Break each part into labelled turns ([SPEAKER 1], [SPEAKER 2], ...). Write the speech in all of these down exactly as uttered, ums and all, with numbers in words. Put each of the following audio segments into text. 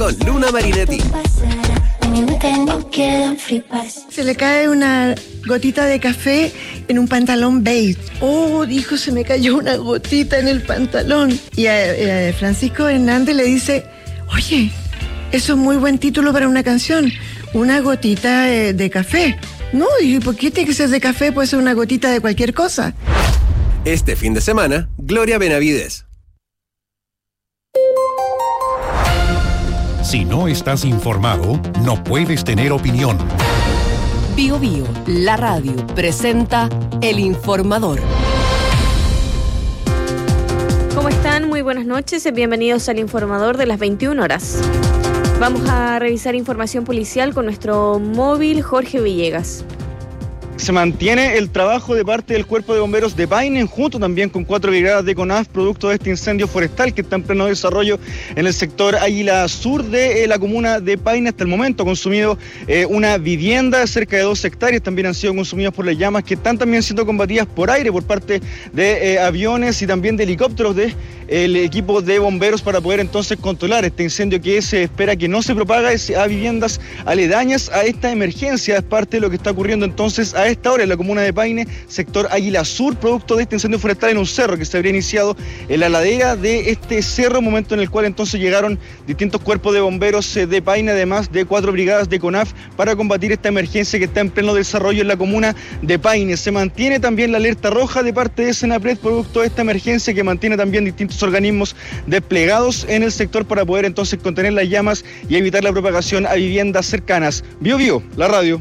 [SPEAKER 1] con Luna Marinetti.
[SPEAKER 2] Se le cae una gotita de café en un pantalón beige. Oh, dijo, se me cayó una gotita en el pantalón. Y a, a Francisco Hernández le dice, oye, eso es muy buen título para una canción. Una gotita de, de café. No, ¿y por qué tiene que ser de café? Puede ser una gotita de cualquier cosa.
[SPEAKER 1] Este fin de semana, Gloria Benavides.
[SPEAKER 3] Si no estás informado, no puedes tener opinión.
[SPEAKER 4] Bio Bio, la radio, presenta El Informador.
[SPEAKER 5] ¿Cómo están? Muy buenas noches. Bienvenidos al Informador de las veintiuna horas. Vamos a revisar información policial con nuestro móvil Jorge Villegas.
[SPEAKER 6] Se mantiene el trabajo de parte del Cuerpo de Bomberos de Paine, junto también con cuatro brigadas de CONAF, producto de este incendio forestal que está en pleno desarrollo en el sector Águila Sur de eh, la comuna de Paine. Hasta el momento ha consumido eh, una vivienda, cerca de dos hectáreas, también han sido consumidas por las llamas que están también siendo combatidas por aire por parte de eh, aviones y también de helicópteros de el equipo de bomberos para poder entonces controlar este incendio que se espera que no se propague a viviendas aledañas a esta emergencia. Es parte de lo que está ocurriendo entonces a esta hora en la comuna de Paine, sector Águila Sur, producto de este incendio forestal en un cerro que se habría iniciado en la ladera de este cerro, momento en el cual entonces llegaron distintos cuerpos de bomberos de Paine, además de cuatro brigadas de CONAF para combatir esta emergencia que está en pleno desarrollo en la comuna de Paine. Se mantiene también la alerta roja de parte de Senapred, producto de esta emergencia que mantiene también distintos organismos desplegados en el sector para poder entonces contener las llamas y evitar la propagación a viviendas cercanas. Bio Bio, la radio.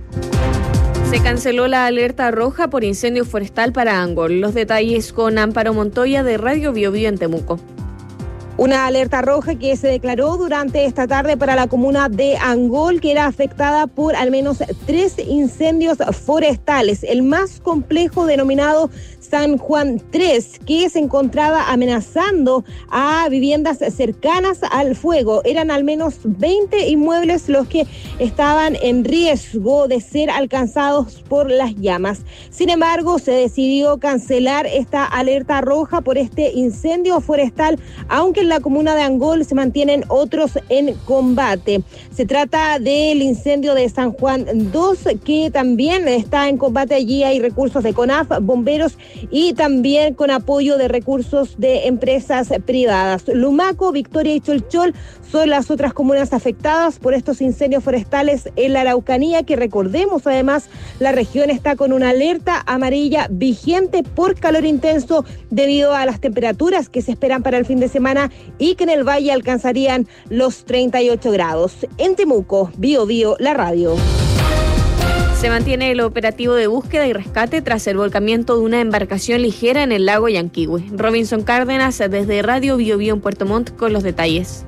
[SPEAKER 5] Se canceló la alerta roja por incendio forestal para Angol. Los detalles con Amparo Montoya de Radio Bio Bio en Temuco.
[SPEAKER 7] Una alerta roja que se declaró durante esta tarde para la comuna de Angol, que era afectada por al menos tres incendios forestales. El más complejo, denominado San Juan tres, que se encontraba amenazando a viviendas cercanas al fuego. Eran al menos veinte inmuebles los que estaban en riesgo de ser alcanzados por las llamas. Sin embargo, se decidió cancelar esta alerta roja por este incendio forestal, aunque en la comuna de Angol se mantienen otros en combate. Se trata del incendio de San Juan dos, que también está en combate. Allí hay recursos de CONAF, bomberos y también con apoyo de recursos de empresas privadas. Lumaco, Victoria y Cholchol son las otras comunas afectadas por estos incendios forestales en la Araucanía, que recordemos además la región está con una alerta amarilla vigente por calor intenso debido a las temperaturas que se esperan para el fin de semana y que en el valle alcanzarían los treinta y ocho grados. En Temuco, Bio Bio, la radio.
[SPEAKER 5] Se mantiene el operativo de búsqueda y rescate tras el volcamiento de una embarcación ligera en el lago Yanquihue. Robinson Cárdenas desde Radio Bio Bio en Puerto Montt con los detalles.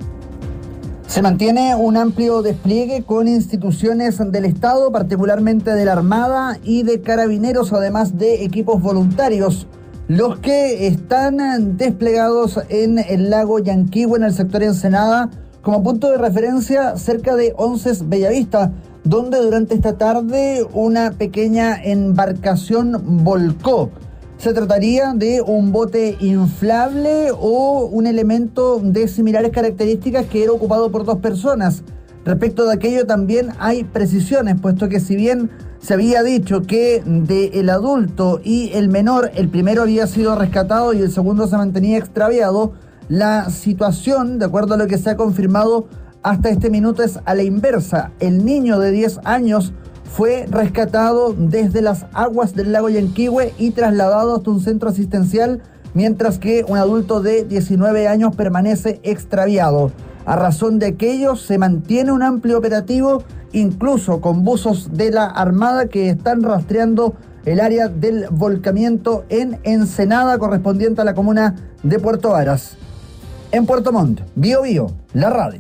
[SPEAKER 8] Se mantiene un amplio despliegue con instituciones del Estado, particularmente de la Armada y de Carabineros, además de equipos voluntarios, los que están desplegados en el lago Yanquihue, en el sector Ensenada, como punto de referencia cerca de Onces Bellavista, donde durante esta tarde una pequeña embarcación volcó. Se trataría de un bote inflable o un elemento de similares características que era ocupado por dos personas. Respecto de aquello también hay precisiones, puesto que si bien se había dicho que del adulto y el menor, el primero había sido rescatado y el segundo se mantenía extraviado, la situación, de acuerdo a lo que se ha confirmado hasta este minuto, es a la inversa. El niño de diez años fue rescatado desde las aguas del lago Yanquihue y trasladado hasta un centro asistencial, mientras que un adulto de diecinueve años permanece extraviado. A razón de aquello, se mantiene un amplio operativo, incluso con buzos de la Armada que están rastreando el área del volcamiento en Ensenada, correspondiente a la comuna de Puerto Varas. En Puerto Montt, Bio Bio, la radio.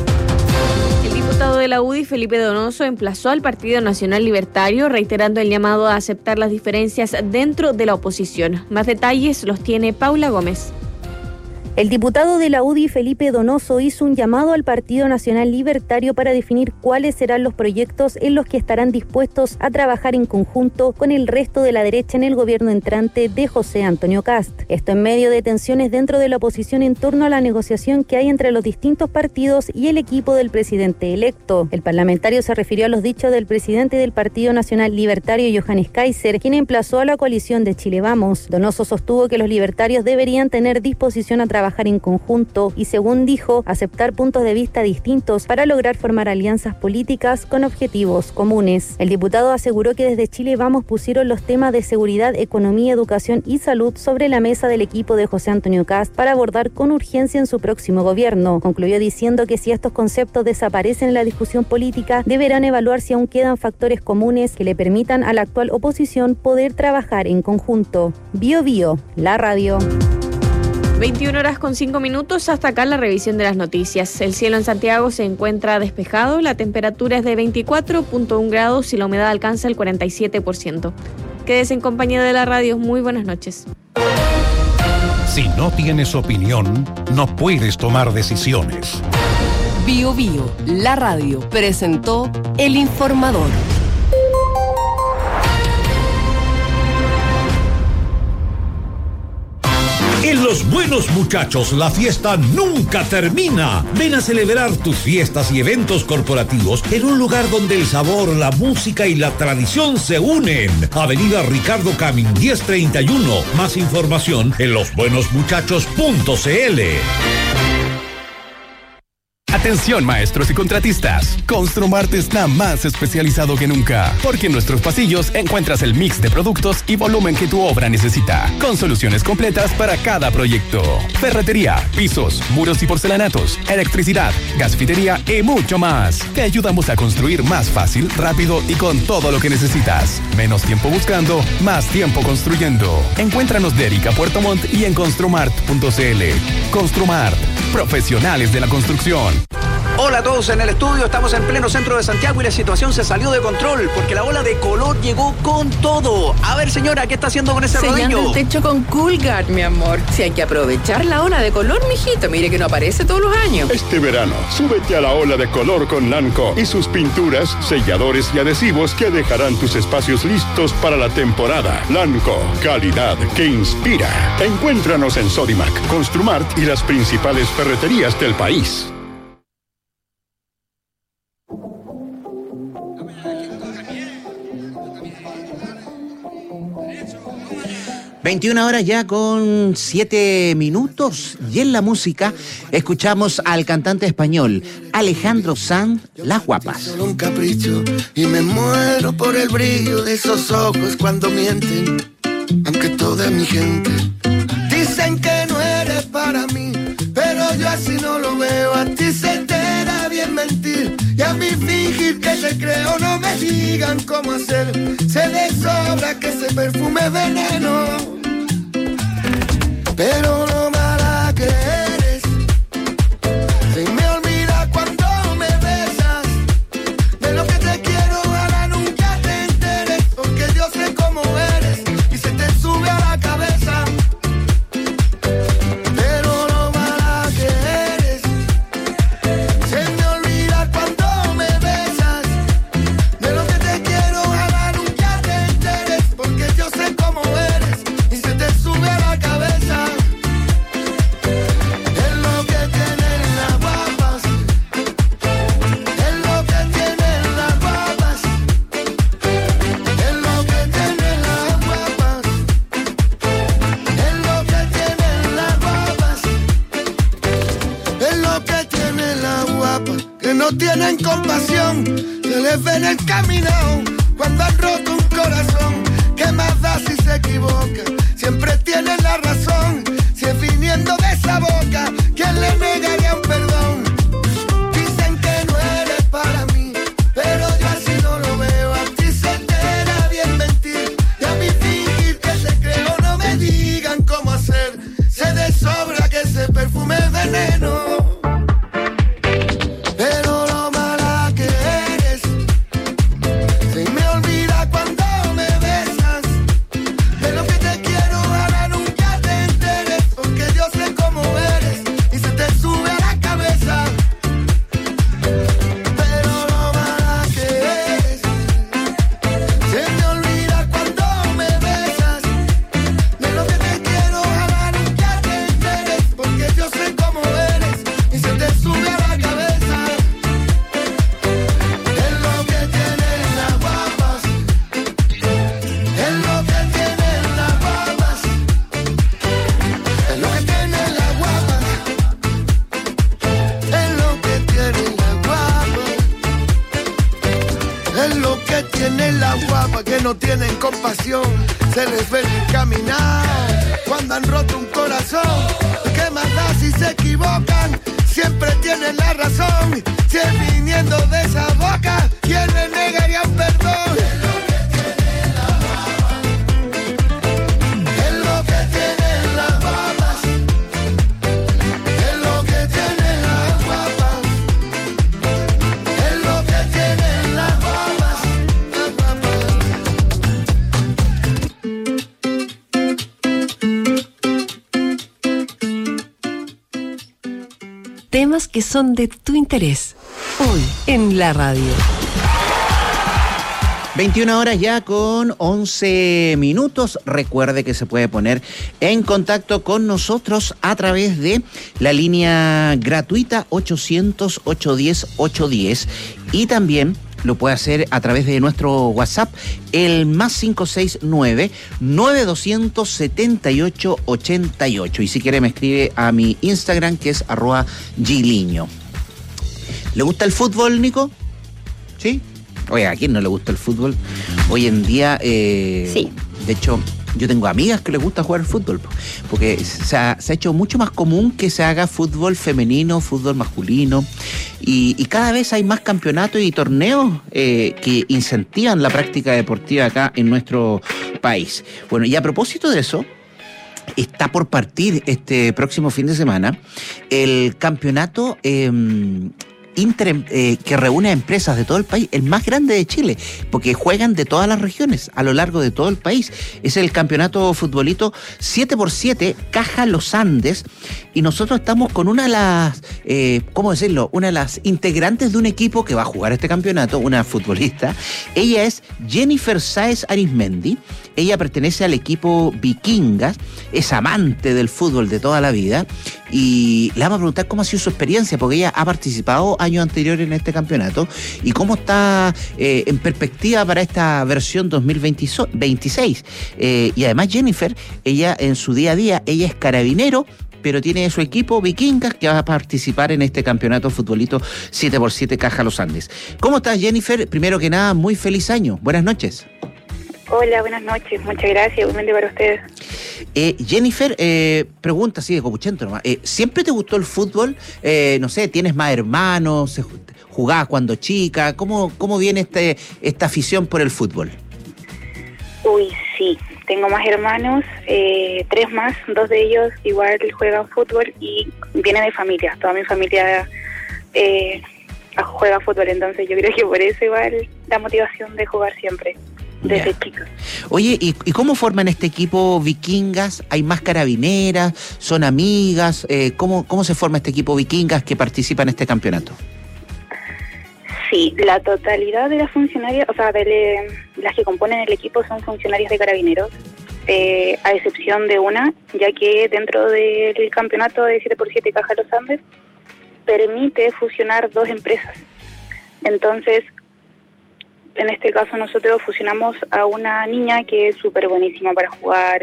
[SPEAKER 5] El diputado de la U D I, Felipe Donoso, emplazó al Partido Nacional Libertario, reiterando el llamado a aceptar las diferencias dentro de la oposición. Más detalles los tiene Paula Gómez.
[SPEAKER 9] El diputado de la U D I, Felipe Donoso, hizo un llamado al Partido Nacional Libertario para definir cuáles serán los proyectos en los que estarán dispuestos a trabajar en conjunto con el resto de la derecha en el gobierno entrante de José Antonio Kast. Esto en medio de tensiones dentro de la oposición en torno a la negociación que hay entre los distintos partidos y el equipo del presidente electo. El parlamentario se refirió a los dichos del presidente del Partido Nacional Libertario, Johannes Kaiser, quien emplazó a la coalición de Chile Vamos. Donoso sostuvo que los libertarios deberían tener disposición a trabajar trabajar en conjunto y, según dijo, aceptar puntos de vista distintos para lograr formar alianzas políticas con objetivos comunes. El diputado aseguró que desde Chile Vamos pusieron los temas de seguridad, economía, educación y salud sobre la mesa del equipo de José Antonio Kast para abordar con urgencia en su próximo gobierno. Concluyó diciendo que si estos conceptos desaparecen en la discusión política, deberán evaluar si aún quedan factores comunes que le permitan a la actual oposición poder trabajar en conjunto. Bio Bio, la radio.
[SPEAKER 5] veintiuna horas con cinco minutos, hasta acá la revisión de las noticias. El cielo en Santiago se encuentra despejado, la temperatura es de veinticuatro punto uno grados y la humedad alcanza el cuarenta y siete por ciento. Quédese en compañía de la radio, muy buenas noches.
[SPEAKER 3] Si no tienes opinión, no puedes tomar decisiones.
[SPEAKER 4] Bio Bio, la radio, presentó El Informador.
[SPEAKER 10] En Los Buenos Muchachos, la fiesta nunca termina. Ven a celebrar tus fiestas y eventos corporativos en un lugar donde el sabor, la música y la tradición se unen. Avenida Ricardo Camin, diez treinta y uno. Más información en los buenos muchachos punto c l.
[SPEAKER 11] Atención, maestros y contratistas. Construmart está más especializado que nunca, porque en nuestros pasillos encuentras el mix de productos y volumen que tu obra necesita, con soluciones completas para cada proyecto. Ferretería, pisos, muros y porcelanatos, electricidad, gasfitería y mucho más. Te ayudamos a construir más fácil, rápido y con todo lo que necesitas. Menos tiempo buscando, más tiempo construyendo. Encuéntranos de Erika Puerto Montt y en construmart punto c l. Construmart, profesionales de la construcción.
[SPEAKER 12] Hola a todos en el estudio, estamos en pleno centro de Santiago y la situación se salió de control porque la ola de color llegó con todo. A ver, señora, ¿qué está haciendo con ese
[SPEAKER 13] Sellando
[SPEAKER 12] rodillo?
[SPEAKER 13] el techo con Coolguard, mi amor. Si hay que aprovechar la ola de color, mijito, mire que no aparece todos los años.
[SPEAKER 14] Este verano, súbete a la ola de color con Lanco y sus pinturas, selladores y adhesivos que dejarán tus espacios listos para la temporada. Lanco, calidad que inspira. Encuéntranos en Sodimac, Construmart y las principales ferreterías del país.
[SPEAKER 15] veintiuna horas ya con siete minutos y en la música escuchamos al cantante español Alejandro Sanz, Las Guapas.
[SPEAKER 16] Solo un capricho y me muero por el brillo de esos ojos cuando mienten, aunque toda mi gente dicen que no eres para mí, pero yo así no lo veo. A ti se te da bien mentir y a mí fingir que te creo. No me digan cómo hacer, se les sobra que ese perfume es veneno. Pero lo mala que eres, se me olvida cuando me besas. De lo que te quiero, ojalá nunca te enteres, porque yo sé cómo eres y se te sube a la cabeza. Pero lo mala que eres, se me olvida cuando me besas. De lo que te quiero, ojalá nunca te enteres, porque yo sé cómo eres y se te sube a la cabeza. Es lo que tienen las guapas, es lo que tienen las guapas, es lo que tienen las guapas, es lo que tienen las guapas, es lo que tienen las guapas, que no tienen compasión, se les ve en el caminado cuando han roto un corazón. ¿Qué más da si se equivoca? Siempre tienen la razón. Si es viniendo de esa boca, ¿quién le negaría un perdón? Dicen que no eres para mí, pero yo así no lo veo. A ti se te da bien mentir y a mí fingir que te creo. No me digan cómo hacer, se les sobra que ese perfume es veneno. Pero lo mala que eres, se me olvida cuando me besas. De lo que te quiero, ojalá nunca te enteres, porque yo sé cómo eres en las guapas que no tienen compasión, se les ve caminar cuando han roto un corazón. ¿Qué más da si se equivocan? Siempre tienen la razón. Si es viniendo de esa boca, ¿quién le negaría un perdón? Es lo que tienen las guapas, es lo que tienen las guapas, es lo que tienen las guapas, las
[SPEAKER 4] Temas que son de tu interés. Hoy en la radio.
[SPEAKER 15] veintiuna horas ya con once minutos. Recuerde que se puede poner en contacto con nosotros a través de la línea gratuita ochocientos, ochocientos diez, ochocientos diez y también lo puede hacer a través de nuestro WhatsApp, el más cinco seis nueve, nueve dos cero cero, siete ocho ocho ocho. Y si quiere me escribe a mi Instagram, que es arroba giliño. ¿Le gusta el fútbol, Nico? ¿Sí? Oye, ¿a quién no le gusta el fútbol? Hoy en día, eh, sí. De hecho, yo tengo amigas que les gusta jugar al fútbol, porque se ha, se ha hecho mucho más común que se haga fútbol femenino, fútbol masculino, y, y cada vez hay más campeonatos y torneos eh, que incentivan la práctica deportiva acá en nuestro país. Bueno, y a propósito de eso, está por partir este próximo fin de semana el campeonato eh, Inter, eh, que reúne a empresas de todo el país, el más grande de Chile, porque juegan de todas las regiones a lo largo de todo el país. Es el campeonato futbolito siete por siete Caja Los Andes, y nosotros estamos con una de las, eh, ¿cómo decirlo? Una de las integrantes de un equipo que va a jugar este campeonato, una futbolista. Ella es Jennifer Sáez Arismendi. Ella pertenece al equipo Vikingas, es amante del fútbol de toda la vida, y le vamos a preguntar cómo ha sido su experiencia, porque ella ha participado años anteriores en este campeonato, y cómo está eh, en perspectiva para esta versión dos mil veintiséis. Eh, y además Jennifer, ella en su día a día, ella es carabinero, pero tiene su equipo Vikingas que va a participar en este campeonato futbolito siete por siete Caja Los Andes. ¿Cómo estás, Jennifer? Primero que nada, muy feliz año. Buenas noches.
[SPEAKER 17] Hola, buenas noches. Muchas gracias. Igualmente para ustedes.
[SPEAKER 15] Eh, Jennifer, eh, pregunta así de copuchento nomás. Eh, ¿Siempre te gustó el fútbol? Eh, no sé, ¿tienes más hermanos? ¿Jugabas cuando chica? ¿Cómo, cómo viene este, esta afición por el fútbol?
[SPEAKER 17] Uy, sí. Tengo más hermanos, eh, tres más. Dos de ellos igual juegan fútbol y vienen de familia. Toda mi familia eh, juega fútbol, entonces yo creo que por eso igual la motivación de jugar siempre. Desde chicos.
[SPEAKER 15] Oye, ¿y, ¿y cómo forman este equipo Vikingas? ¿Hay más carabineras? ¿Son amigas? Eh, ¿cómo, ¿Cómo se forma este equipo Vikingas que participa en este campeonato?
[SPEAKER 17] Sí, la totalidad de las funcionarias, o sea, de le, las que componen el equipo son funcionarios de carabineros, eh, a excepción de una, ya que dentro del campeonato de siete por siete Caja Los Andes permite fusionar dos empresas. Entonces, en este caso nosotros fusionamos a una niña que es súper buenísima para jugar,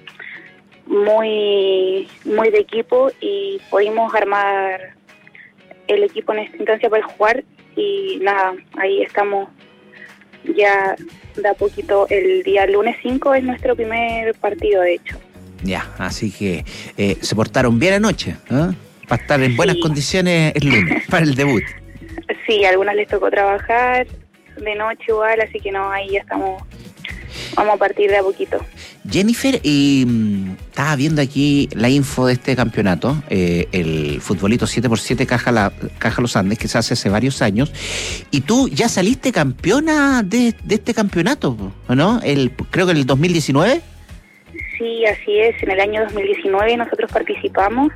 [SPEAKER 17] muy muy de equipo, y pudimos armar el equipo en esta instancia para jugar, y nada, ahí estamos ya de a poquito. El día lunes cinco es nuestro primer partido, de hecho.
[SPEAKER 15] Ya, así que eh, se portaron bien anoche, ¿eh? Para estar en buenas sí. condiciones el lunes, para el debut.
[SPEAKER 17] Sí, a algunas les tocó trabajar de noche igual, así que no, ahí ya estamos, vamos a partir de a poquito.
[SPEAKER 15] Jennifer, y mmm, estaba viendo aquí la info de este campeonato, eh, el futbolito siete por siete Caja, la, Caja Los Andes, que se hace hace varios años, y tú ya saliste campeona de, de este campeonato, ¿no? El, creo que en el dos mil diecinueve.
[SPEAKER 17] Sí, así es, en el año dos mil diecinueve nosotros participamos,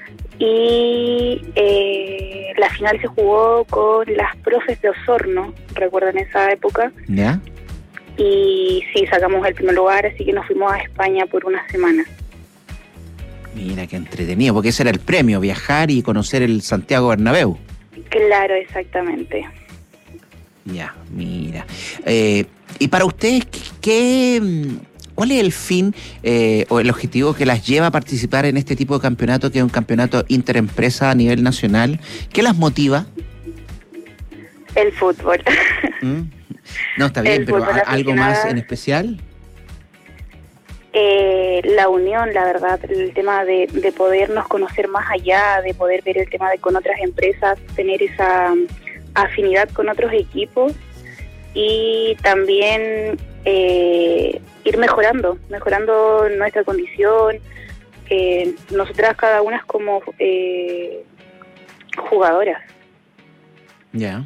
[SPEAKER 17] y eh, la final se jugó con las profes de Osorno, recuerdan esa época.
[SPEAKER 15] ¿Ya?
[SPEAKER 17] Y sí, sacamos el primer lugar, así que nos fuimos a España por una semana.
[SPEAKER 15] Mira, qué entretenido, porque ese era el premio, viajar y conocer el Santiago Bernabéu.
[SPEAKER 17] Claro, exactamente.
[SPEAKER 15] Ya, mira. Eh, y para ustedes, ¿qué... ¿Cuál es el fin eh, o el objetivo que las lleva a participar en este tipo de campeonato, que es un campeonato interempresa a nivel nacional? ¿Qué las motiva?
[SPEAKER 17] El fútbol.
[SPEAKER 15] ¿Mm? No, está bien,
[SPEAKER 17] El
[SPEAKER 15] pero
[SPEAKER 17] fútbol
[SPEAKER 15] ¿a- ¿algo más
[SPEAKER 17] aficionado.
[SPEAKER 15] en especial?
[SPEAKER 17] Eh, la unión, la verdad, el tema de, de podernos conocer más allá, de poder ver el tema de con otras empresas, tener esa um, afinidad con otros equipos y también eh, ir mejorando, mejorando nuestra condición. Eh, nosotras cada una es como eh, jugadoras.
[SPEAKER 15] Ya.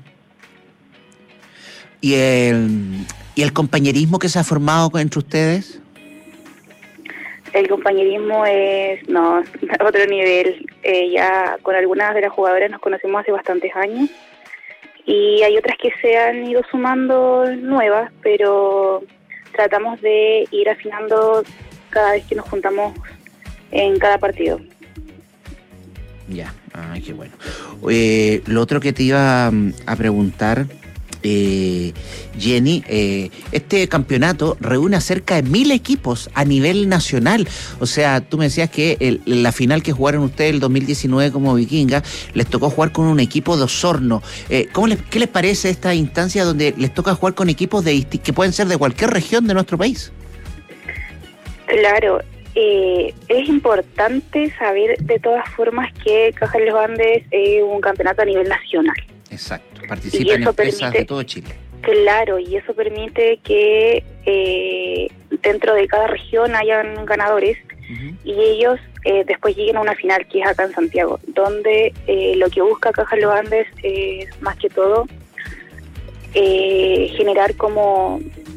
[SPEAKER 15] ¿Y el, ¿Y el compañerismo que se ha formado con- entre ustedes?
[SPEAKER 17] El compañerismo es, no, otro nivel. Eh, ya con algunas de las jugadoras nos conocemos hace bastantes años y hay otras que se han ido sumando nuevas, pero tratamos de ir afinando cada vez que nos juntamos en cada partido.
[SPEAKER 15] Ya, ay, qué bueno. Eh, lo otro que te iba mm, a preguntar, eh, Jenny, eh, este campeonato reúne a cerca de mil equipos a nivel nacional. O sea, tú me decías que el- la final que jugaron ustedes el dos mil diecinueve como Vikinga, les tocó jugar con un equipo de Osorno. Eh, ¿cómo les, ¿Qué les parece esta instancia donde les toca jugar con equipos de disti- que pueden ser de cualquier región de nuestro país?
[SPEAKER 17] Claro, eh, es importante saber de todas formas que Caja de los Andes es un campeonato a nivel nacional.
[SPEAKER 15] Exacto,
[SPEAKER 17] Y
[SPEAKER 15] participan
[SPEAKER 17] eso
[SPEAKER 15] empresas
[SPEAKER 17] permite-
[SPEAKER 15] de todo Chile.
[SPEAKER 17] Claro, y eso permite que eh, dentro de cada región hayan ganadores y ellos eh, después lleguen a una final que es acá en Santiago, donde eh, lo que busca Caja de los Andes es más que todo eh, generar como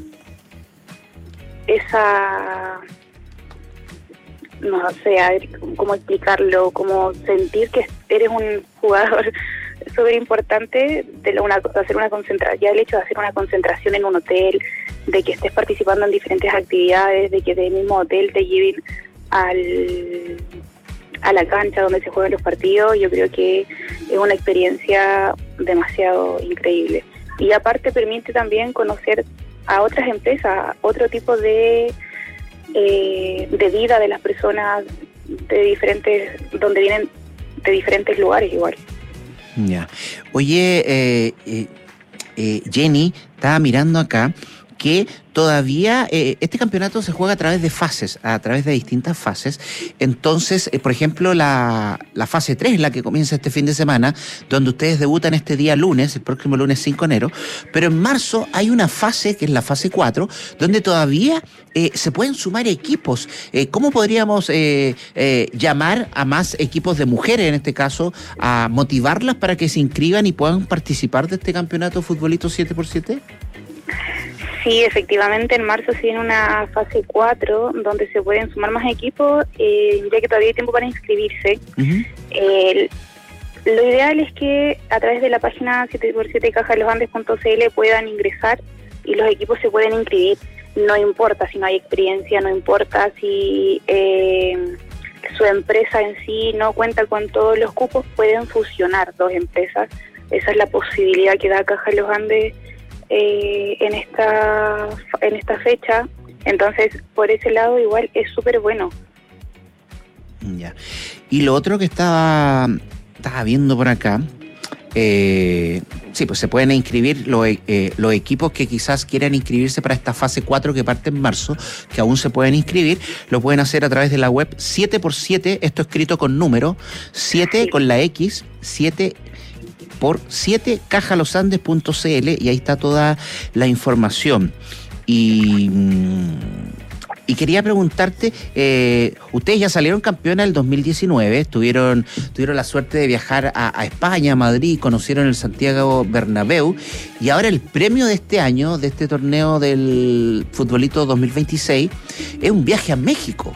[SPEAKER 17] esa, no sé, a ver cómo explicarlo, como sentir que eres un jugador súper importante de la- una, hacer una concentración, ya el hecho de hacer una concentración en un hotel, de que estés participando en diferentes actividades, de que del mismo hotel te lleven al a la cancha donde se juegan los partidos, yo creo que es una experiencia demasiado increíble. Y aparte permite también conocer a otras empresas, otro tipo de eh, de vida de las personas de diferentes, donde vienen de diferentes lugares igual.
[SPEAKER 15] Ya. Oye, eh, eh, eh, Jenny, estaba mirando acá que todavía eh, este campeonato se juega a través de fases, a través de distintas fases. Entonces, eh, por ejemplo, la, la fase tres, la que comienza este fin de semana, donde ustedes debutan este día lunes, el próximo lunes cinco de enero, pero en marzo hay una fase, que es la fase cuatro, donde todavía eh, se pueden sumar equipos. Eh, ¿Cómo podríamos eh, eh, llamar a más equipos de mujeres, en este caso, a motivarlas para que se inscriban y puedan participar de este campeonato Futbolito siete por siete?
[SPEAKER 17] Sí, efectivamente, en marzo se viene una fase cuatro donde se pueden sumar más equipos, eh, ya que todavía hay tiempo para inscribirse. Eh, lo ideal es que a través de la página siete por siete caja de los andes punto c l puedan ingresar y los equipos se pueden inscribir. No importa si no hay experiencia, no importa si eh, su empresa en sí no cuenta con todos los cupos, pueden fusionar dos empresas. Esa es la posibilidad que da Caja de los Andes eh, en esta en esta fecha. Entonces, por ese lado igual es súper bueno.
[SPEAKER 15] Ya. Y lo otro que estaba, estaba viendo por acá, eh, sí, pues se pueden inscribir los, eh, los equipos que quizás quieran inscribirse para esta fase cuatro que parte en marzo, que aún se pueden inscribir, lo pueden hacer a través de la web siete por siete, esto escrito con número, siete con la X, siete por siete caja los andes punto c l, y ahí está toda la información. Y, y quería preguntarte, eh, ustedes ya salieron campeonas el dos mil diecinueve, tuvieron, tuvieron la suerte de viajar a, a España, a Madrid, conocieron el Santiago Bernabéu, y ahora el premio de este año, de este torneo del Futbolito dos mil veintiséis, es un viaje a México.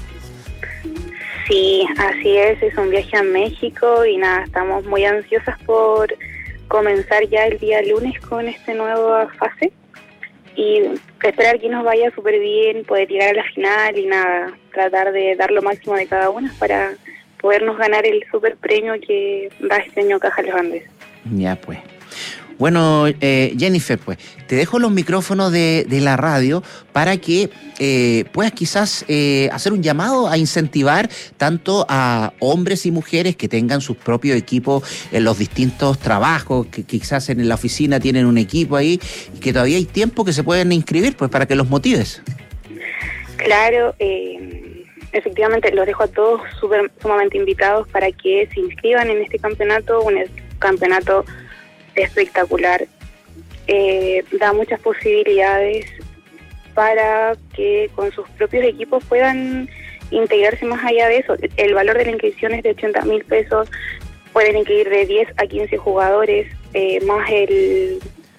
[SPEAKER 17] Sí, así es, es un viaje a México y nada, estamos muy ansiosas por comenzar ya el día lunes con esta nueva fase y esperar que nos vaya súper bien, poder llegar a la final y nada, tratar de dar lo máximo de cada una para podernos ganar el super premio que da este año Caja de los Andes.
[SPEAKER 15] Ya pues. Bueno, eh, Jennifer, pues te dejo los micrófonos de, de la radio para que eh, puedas quizás eh, hacer un llamado a incentivar tanto a hombres y mujeres que tengan sus propios equipos en los distintos trabajos, que quizás en la oficina tienen un equipo ahí, y que todavía hay tiempo que se pueden inscribir, pues para que los motives.
[SPEAKER 17] Claro, eh, efectivamente los dejo a todos super, sumamente invitados para que se inscriban en este campeonato, un campeonato espectacular. Eh, da muchas posibilidades para que con sus propios equipos puedan integrarse más allá de eso. El valor de la inscripción es de ochenta mil pesos, pueden inscribir de diez a quince jugadores, eh, más el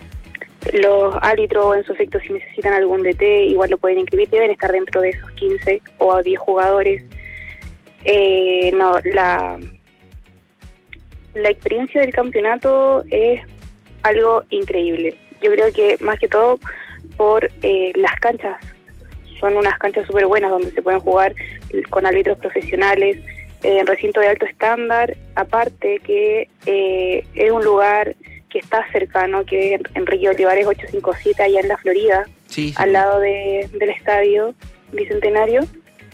[SPEAKER 17] los árbitros en su efecto si necesitan algún D T, igual lo pueden inscribir, deben estar dentro de esos quince o diez jugadores. Eh, no, la, la experiencia del campeonato es algo increíble. Yo creo que más que todo por eh, las canchas, son unas canchas súper buenas donde se pueden jugar con árbitros profesionales, eh, en recinto de alto estándar, aparte que eh, es un lugar que está cercano, que es Enrique Olivares ochocientos cincuenta y siete, allá en la Florida, sí, sí. al lado de, del estadio Bicentenario.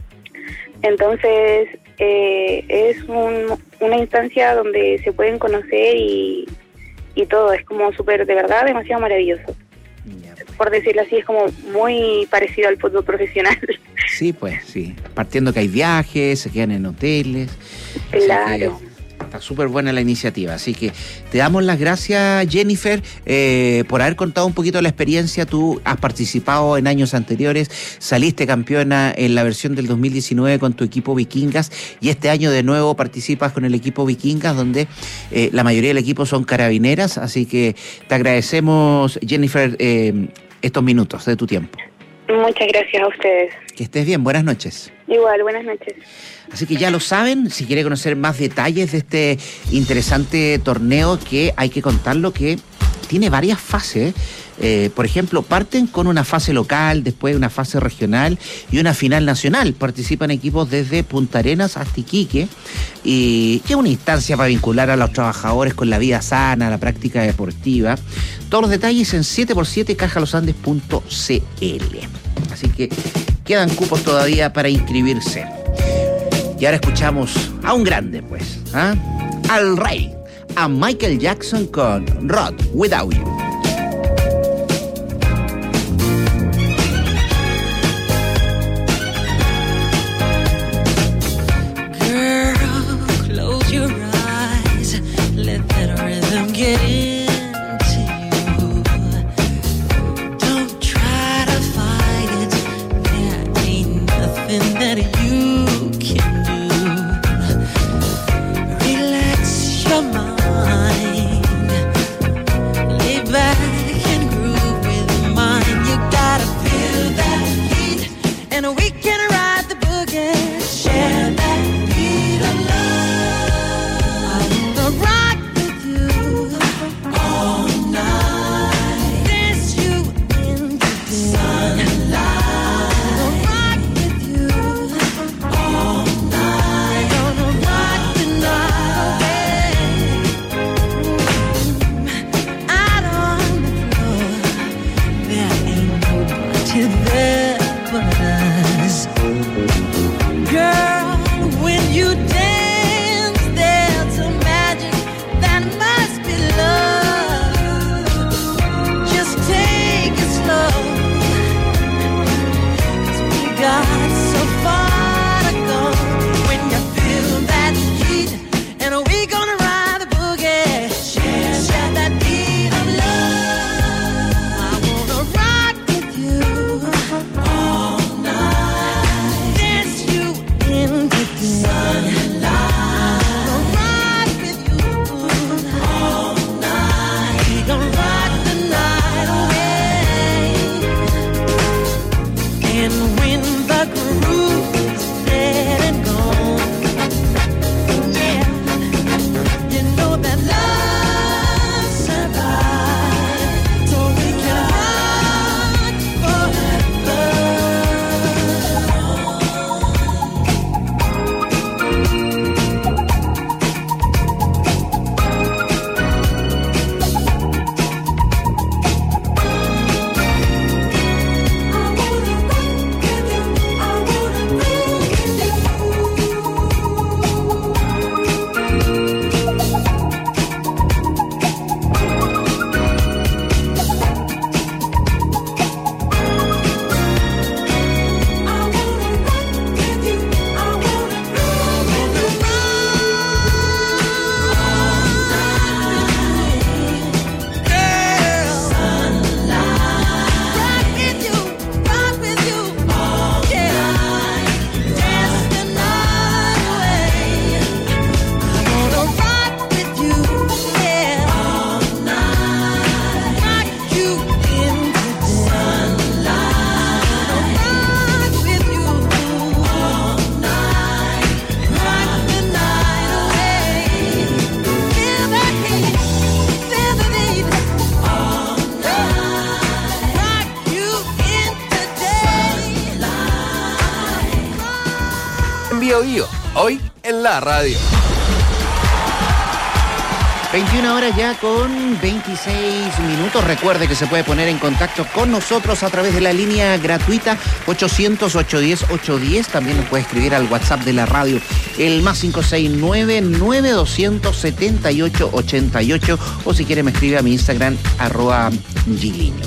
[SPEAKER 17] Entonces, eh, es un, una instancia donde se pueden conocer y, y todo, es como súper, de verdad, demasiado maravilloso. Por decirlo así, es como muy parecido al fútbol profesional.
[SPEAKER 15] Sí, pues, sí. Partiendo que hay viajes, se quedan en hoteles.
[SPEAKER 17] Claro.
[SPEAKER 15] Está súper buena la iniciativa, así que te damos las gracias, Jennifer, eh, por haber contado un poquito la experiencia. Tú has participado en años anteriores, saliste campeona en la versión del dos mil diecinueve con tu equipo Vikingas y este año de nuevo participas con el equipo Vikingas, donde eh, la mayoría del equipo son carabineras, así que te agradecemos, Jennifer, eh, estos minutos de tu tiempo.
[SPEAKER 17] Muchas gracias a ustedes.
[SPEAKER 15] Que estés bien, buenas noches.
[SPEAKER 17] Igual, buenas noches.
[SPEAKER 15] Así que ya lo saben, si quiere conocer más detalles de este interesante torneo, que hay que contarlo que tiene varias fases. Eh, por ejemplo, parten con una fase local, después una fase regional y una final nacional. Participan equipos desde Punta Arenas hasta Iquique, y que es una instancia para vincular a los trabajadores con la vida sana, la práctica deportiva. Todos los detalles en siete por siete caja los andes punto c l. Así que quedan cupos todavía para inscribirse. Y ahora escuchamos a un grande, pues, ¿ah? Al rey, a Michael Jackson con Rod Without You.
[SPEAKER 16] Relax your mind, lay back.
[SPEAKER 1] Bio Bio, hoy en la radio.
[SPEAKER 15] veintiuna horas ya con veintiséis minutos. Recuerde que se puede poner en contacto con nosotros a través de la línea gratuita ochocientos, ochocientos diez, ochocientos diez. También nos puede escribir al WhatsApp de la radio, el más cinco seis nueve, nueve dos cero cero, siete ocho ocho ocho, o si quiere me escribe a mi Instagram, arroba giliño.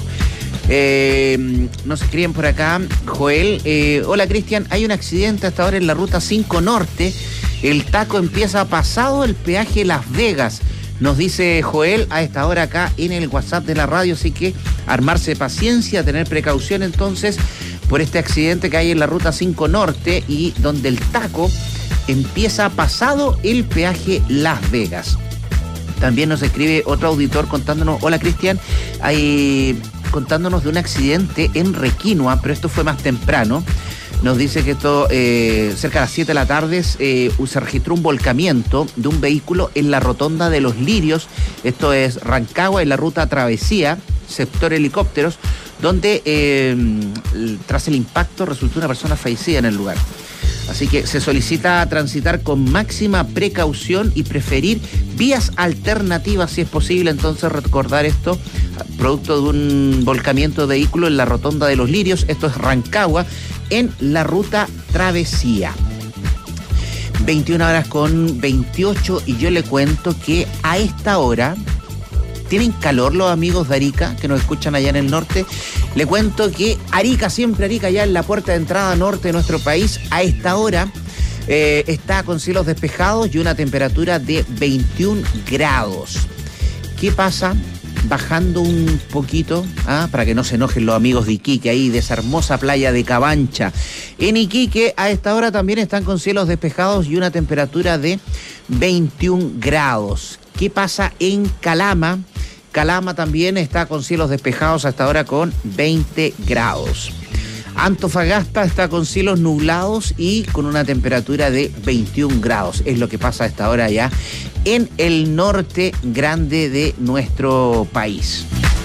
[SPEAKER 15] Eh, nos escriben por acá, Joel, eh, hola Cristian, hay un accidente hasta ahora en la ruta cinco Norte, el taco empieza pasado el peaje Las Vegas. Nos dice Joel a esta hora acá en el WhatsApp de la radio, así que armarse paciencia, tener precaución entonces por este accidente que hay en la ruta cinco Norte y donde el taco empieza pasado el peaje Las Vegas. También nos escribe otro auditor contándonos, hola Cristian, hay, contándonos de un accidente en Requinoa, pero esto fue más temprano. Nos dice que esto, eh, cerca de las siete de la tarde, eh, se registró un volcamiento de un vehículo en la rotonda de Los Lirios. Esto es Rancagua, en la ruta Travesía, sector helicópteros, donde eh, tras el impacto resultó una persona fallecida en el lugar. Así que se solicita transitar con máxima precaución y preferir vías alternativas si es posible. Entonces recordar esto, producto de un volcamiento de vehículo en la rotonda de Los Lirios. Esto es Rancagua, en la ruta Travesía. veintiuna horas con veintiocho, y yo le cuento que a esta hora tienen calor los amigos de Arica que nos escuchan allá en el norte. Le cuento que Arica, siempre Arica, ya en la puerta de entrada norte de nuestro país, a esta hora eh, está con cielos despejados y una temperatura de veintiún grados. ¿Qué pasa? Bajando un poquito, ¿ah? Para que no se enojen los amigos de Iquique, ahí de esa hermosa playa de Cabancha. En Iquique a esta hora también están con cielos despejados y una temperatura de veintiún grados. ¿Qué pasa en Calama? Calama también está con cielos despejados hasta ahora con veinte grados. Antofagasta está con cielos nublados y con una temperatura de veintiún grados. Es lo que pasa a esta hora ya en el norte grande de nuestro país.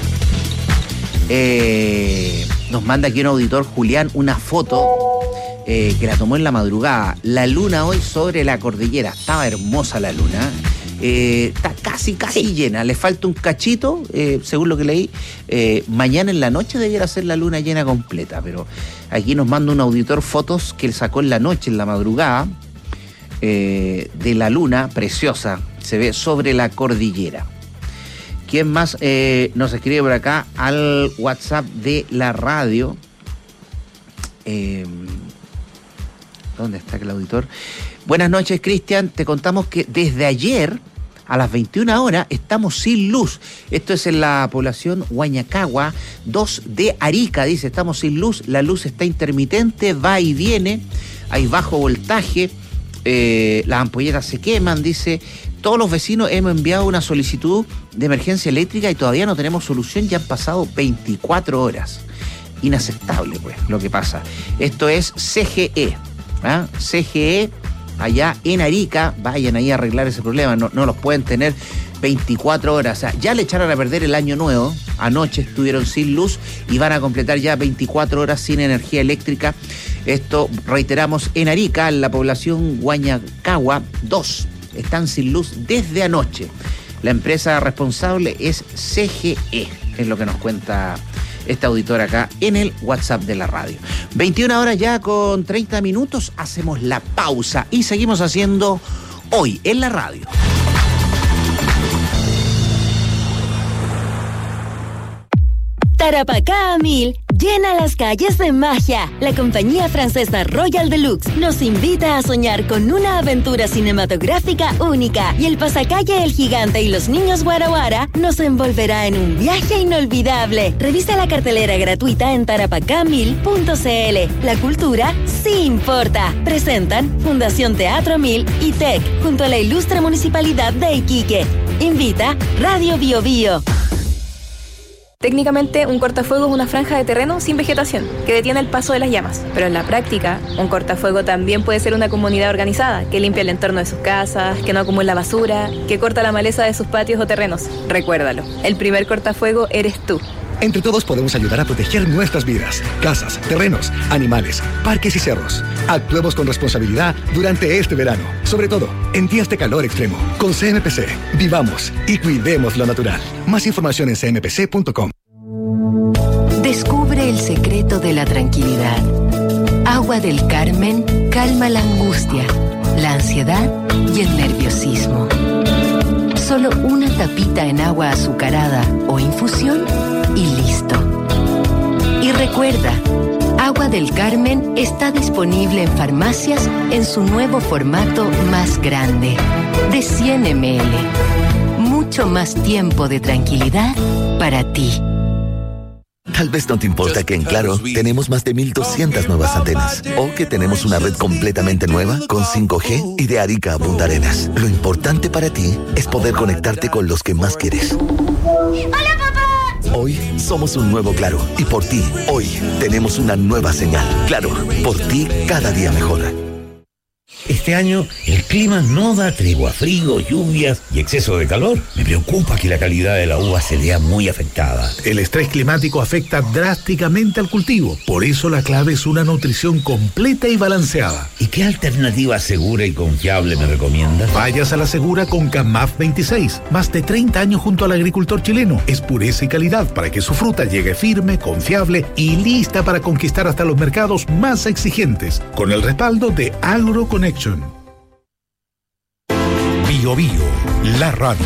[SPEAKER 15] Eh, nos manda aquí un auditor, Julián, una foto eh, que la tomó en la madrugada. La luna hoy sobre la cordillera. Estaba hermosa la luna. Eh, está casi, casi llena. Le falta un cachito, eh, según lo que leí. Eh, mañana en la noche debiera ser la luna llena completa. Pero aquí nos manda un auditor fotos que él sacó en la noche, en la madrugada, eh, de la luna preciosa. Se ve sobre la cordillera. ¿Quién más eh, nos escribe por acá al WhatsApp de la radio? Eh, ¿Dónde está el auditor? Buenas noches, Cristian. Te contamos que desde ayer a las veintiuna horas estamos sin luz. Esto es en la población Huañacagua dos de Arica. Dice, estamos sin luz, la luz está intermitente, va y viene, hay bajo voltaje, eh, las ampolletas se queman, dice. Todos los vecinos hemos enviado una solicitud de emergencia eléctrica y todavía no tenemos solución, ya han pasado veinticuatro horas. Inaceptable, pues, lo que pasa. Esto es C G E. ¿ah? C G E, allá en Arica, vayan ahí a arreglar ese problema, no, no los pueden tener veinticuatro horas. O sea, ya le echaron a perder el año nuevo, anoche estuvieron sin luz y van a completar ya veinticuatro horas sin energía eléctrica. Esto, reiteramos, en Arica, en la población Huañacagua dos, están sin luz desde anoche. La empresa responsable es C G E, es lo que nos cuenta este auditor acá en el WhatsApp de la radio. veintiuna horas ya con treinta minutos, hacemos la pausa y seguimos haciendo Hoy en la Radio.
[SPEAKER 18] Tarapacá a mil llena las calles de magia. La compañía francesa Royal Deluxe nos invita a soñar con una aventura cinematográfica única, y el pasacalle El Gigante y los Niños Guaraguara nos envolverá en un viaje inolvidable. Revisa la cartelera gratuita en tarapacá mil punto c l. La cultura sí importa. Presentan Fundación Teatro Mil y T E C junto a la ilustre Municipalidad de Iquique. Invita Radio Bio Bio.
[SPEAKER 19] Técnicamente, un cortafuego es una franja de terreno sin vegetación que detiene el paso de las llamas. Pero en la práctica, un cortafuego también puede ser una comunidad organizada que limpia el entorno de sus casas, que no acumula basura, que corta la maleza de sus patios o terrenos. Recuérdalo, el primer cortafuego eres tú.
[SPEAKER 20] Entre todos podemos ayudar a proteger nuestras vidas, casas, terrenos, animales, parques y cerros. Actuemos con responsabilidad durante este verano, sobre todo en días de calor extremo. Con C M P C, vivamos y cuidemos lo natural. Más información en c m p c punto com.
[SPEAKER 21] Descubre el secreto de la tranquilidad. Agua del Carmen calma la angustia, la ansiedad y el nerviosismo. Solo una tapita en agua azucarada o infusión y listo. Y recuerda, Agua del Carmen está disponible en farmacias en su nuevo formato más grande, de cien mililitros. Mucho más tiempo de tranquilidad para ti.
[SPEAKER 22] Tal vez no te importa que en Claro tenemos más de mil doscientas nuevas antenas o que tenemos una red completamente nueva con cinco G y de Arica a Punta Arenas. Lo importante para ti es poder conectarte con los que más quieres.
[SPEAKER 16] ¡Hola, papá!
[SPEAKER 22] Hoy somos un nuevo Claro y por ti, hoy tenemos una nueva señal. Claro, por ti cada día mejor.
[SPEAKER 10] Este año el clima no da tregua, frío, lluvias y exceso de calor. Me preocupa que la calidad de la uva se vea muy afectada.
[SPEAKER 23] El estrés climático afecta drásticamente al cultivo. Por eso la clave es una nutrición completa y balanceada.
[SPEAKER 10] ¿Y qué alternativa segura y confiable me recomiendas?
[SPEAKER 23] Vayas a la segura con Camaf veintiséis. Más de treinta años junto al agricultor chileno. Es pureza y calidad para que su fruta llegue firme, confiable y lista para conquistar hasta los mercados más exigentes. Con el respaldo de AgroConnection.
[SPEAKER 3] Bio Bio, la radio.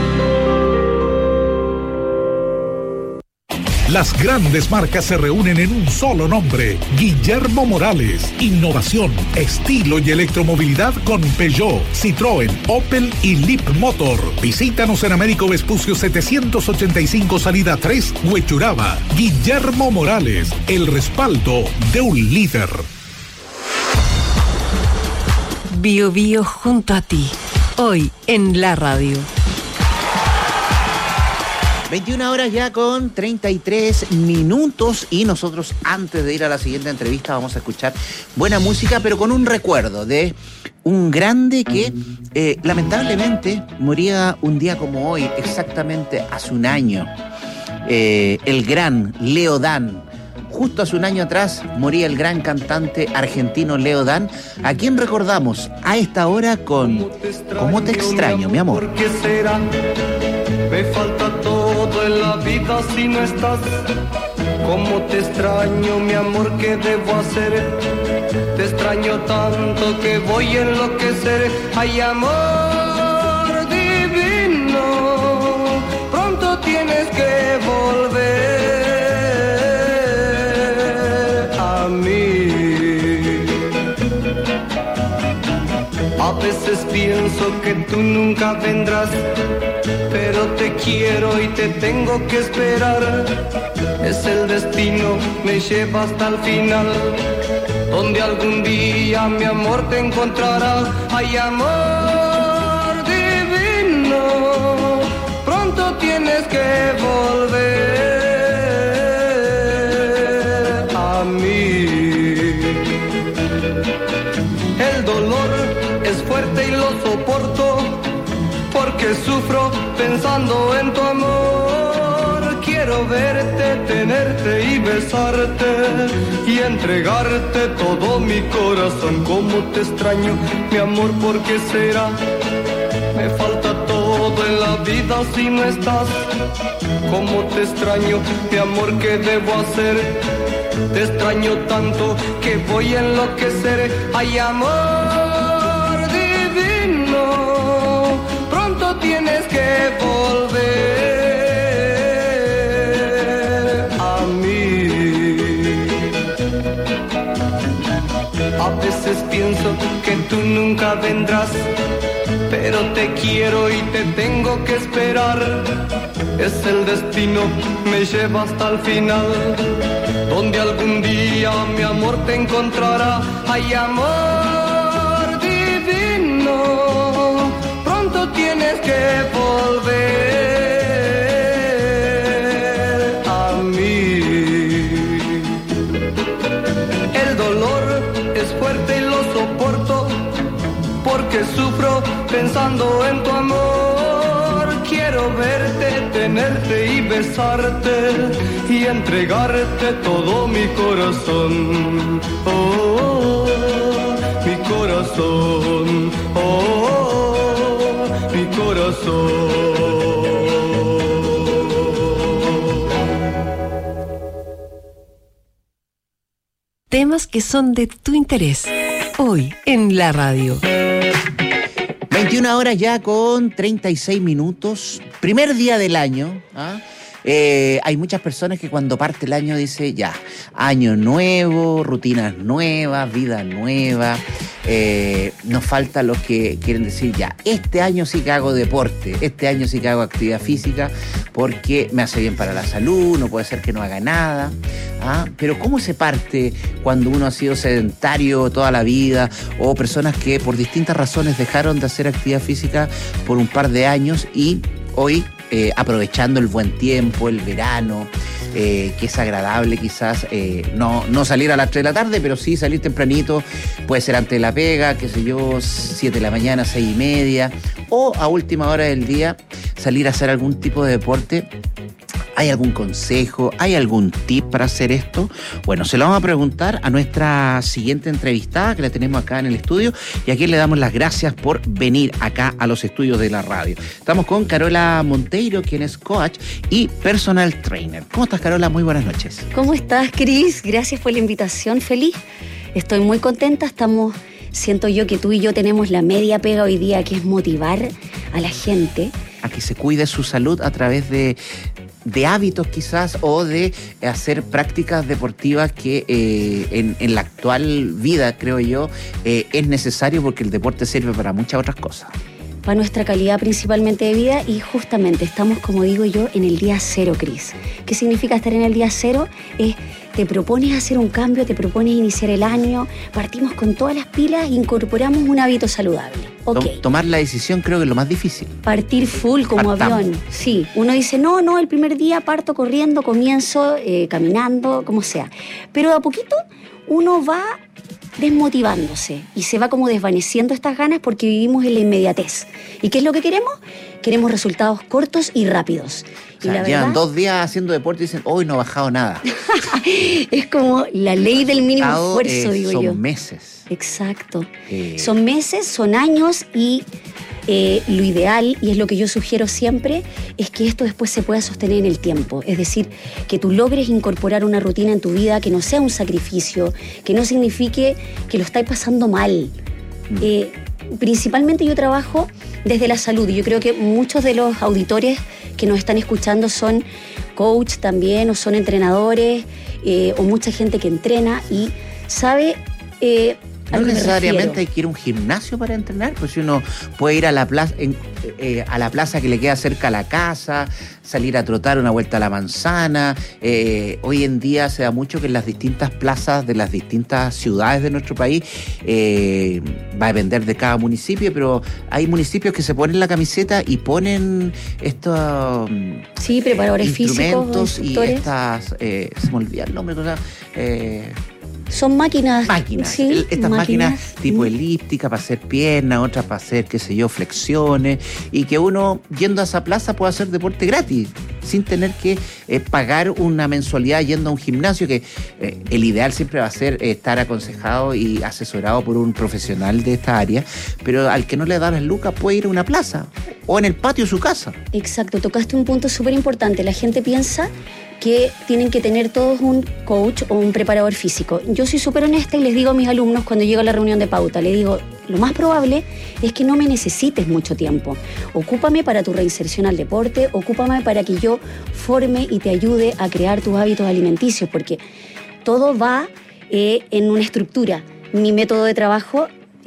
[SPEAKER 3] Las grandes marcas se reúnen en un solo nombre. Guillermo Morales. Innovación, estilo y electromovilidad con Peugeot, Citroën, Opel y Leap Motor. Visítanos en Américo Vespucio setecientos ochenta y cinco, salida tres, Huechuraba. Guillermo Morales, el respaldo de un líder.
[SPEAKER 4] Bio Bio junto a ti. Hoy en la radio.
[SPEAKER 15] veintiuna horas ya con treinta y tres minutos y nosotros antes de ir a la siguiente entrevista vamos a escuchar buena música, pero con un recuerdo de un grande que eh, lamentablemente moría un día como hoy, exactamente hace un año. Eh, el gran Leo Dan. Justo hace un año atrás moría el gran cantante argentino Leo Dan, a quien recordamos a esta hora con ¿Cómo te extraño, mi amor?
[SPEAKER 16] ¿Por qué será? Me falta todo en la vida si no estás. ¿Cómo te extraño, mi amor? ¿Qué debo hacer? Te extraño tanto que voy a enloquecer. Ay, amor divino, pronto tienes que volver. A veces pienso que tú nunca vendrás, pero te quiero y te tengo que esperar. Es el destino, me lleva hasta el final, donde algún día mi amor te encontrará. Ay, amor divino, pronto tienes que volver a mí. El dolor es fuerte y lo soporto, porque sufro pensando en tu amor. Quiero verte, tenerte y besarte y entregarte todo mi corazón. Cómo te extraño, mi amor, ¿por qué será? Me falta todo en la vida si no estás. Cómo te extraño, mi amor, ¿qué debo hacer? Te extraño tanto que voy a enloquecer. Ay, amor divino, pronto tienes que volver a mí. A veces pienso que tú nunca vendrás, pero te quiero y te tengo que esperar. Es el destino, me lleva hasta el final, donde algún día mi amor te encontrará. Ay, amor divino, pronto tienes que volver a mí. El dolor es fuerte y lo soporto, porque sufro pensando en tu amor. Quiero verte, tener
[SPEAKER 2] verte y besarte y entregarte todo mi corazón. Oh, mi corazón, oh, mi corazón.
[SPEAKER 21] Temas que son de tu interés. Hoy en la radio.
[SPEAKER 15] veintiuna horas ya con treinta y seis minutos. Primer día del año. ¿ah? Eh, hay muchas personas que cuando parte el año dice ya, año nuevo, rutinas nuevas, vida nueva. Eh, nos falta los que quieren decir ya, este año sí que hago deporte, este año sí que hago actividad física porque me hace bien para la salud, no puede ser que no haga nada. ¿ah? Pero ¿cómo se parte cuando uno ha sido sedentario toda la vida o personas que por distintas razones dejaron de hacer actividad física por un par de años y hoy eh, aprovechando el buen tiempo, el verano, Eh, que es agradable quizás eh, no, no salir a las tres de la tarde, pero sí salir tempranito, puede ser antes de la pega, qué sé yo, siete de la mañana, seis y media, o a última hora del día salir a hacer algún tipo de deporte. ¿Hay algún consejo? ¿Hay algún tip para hacer esto? Bueno, se lo vamos a preguntar a nuestra siguiente entrevistada que la tenemos acá en el estudio y a quien le damos las gracias por venir acá a los estudios de la radio. Estamos con Carola Monteiro, quien es coach y personal trainer. ¿Cómo estás, Carola? Muy buenas noches.
[SPEAKER 6] ¿Cómo estás, Cris? Gracias por la invitación, feliz. Estoy muy contenta, estamos... Siento yo que tú y yo tenemos la media pega hoy día, que es motivar a la gente.
[SPEAKER 15] A que se cuide su salud a través de, de hábitos quizás o de hacer prácticas deportivas que eh, en, en la actual vida, creo yo, eh, es necesario porque el deporte sirve para muchas otras cosas.
[SPEAKER 6] Para nuestra calidad principalmente de vida y justamente estamos, como digo yo, en el día cero, Cris. ¿Qué significa estar en el día cero? Es te propones hacer un cambio, te propones iniciar el año, partimos con todas las pilas e incorporamos un hábito saludable. Okay.
[SPEAKER 15] Tomar la decisión creo que es lo más difícil.
[SPEAKER 6] Partir full como Partamos. avión. Sí, uno dice, no, no, el primer día parto corriendo, comienzo eh, caminando, como sea. Pero de a poquito uno va desmotivándose y se va como desvaneciendo estas ganas porque vivimos en la inmediatez. ¿Y qué es lo que queremos? Queremos resultados cortos y rápidos.
[SPEAKER 15] O sea, y la llevan verdad, dos días haciendo deporte y dicen, hoy no he bajado nada.
[SPEAKER 6] Es como la ley del mínimo bajado, esfuerzo, eh, digo
[SPEAKER 15] son
[SPEAKER 6] yo.
[SPEAKER 15] Son meses.
[SPEAKER 6] Exacto. Eh. Son meses, son años y eh, lo ideal, y es lo que yo sugiero siempre, es que esto después se pueda sostener en el tiempo. Es decir, que tú logres incorporar una rutina en tu vida que no sea un sacrificio, que no signifique que lo estáis pasando mal. Mm. Eh, principalmente yo trabajo desde la salud y yo creo que muchos de los auditores que nos están escuchando son coach también o son entrenadores eh, o mucha gente que entrena y sabe... Eh,
[SPEAKER 15] No necesariamente hay que ir a un gimnasio para entrenar, pues si uno puede ir a la plaza, en, eh, a la plaza que le queda cerca a la casa, salir a trotar una vuelta a la manzana. Eh, hoy en día se da mucho que en las distintas plazas de las distintas ciudades de nuestro país, eh, va a depender de cada municipio, pero hay municipios que se ponen la camiseta y ponen estos
[SPEAKER 6] sí, preparadores
[SPEAKER 15] instrumentos
[SPEAKER 6] físicos,
[SPEAKER 15] y estas, eh, se me olvida el nombre, cosa, eh,
[SPEAKER 6] son máquinas.
[SPEAKER 15] Máquinas.
[SPEAKER 6] Sí,
[SPEAKER 15] Estas máquinas, máquinas tipo
[SPEAKER 6] mm.
[SPEAKER 15] elíptica para hacer piernas, otras para hacer, qué sé yo, flexiones. Y que uno, yendo a esa plaza, pueda hacer deporte gratis, sin tener que eh, pagar una mensualidad yendo a un gimnasio, que eh, el ideal siempre va a ser eh, estar aconsejado y asesorado por un profesional de esta área. Pero al que no le da las lucas puede ir a una plaza o en el patio de su casa.
[SPEAKER 6] Exacto, tocaste un punto súper importante. La gente piensa que tienen que tener todos un coach o un preparador físico. Yo soy súper honesta y les digo a mis alumnos cuando llego a la reunión de pauta, les digo, lo más probable es que no me necesites mucho tiempo. Ocúpame para tu reinserción al deporte, ocúpame para que yo forme y te ayude a crear tus hábitos alimenticios, porque todo va eh, en una estructura. Mi método de trabajo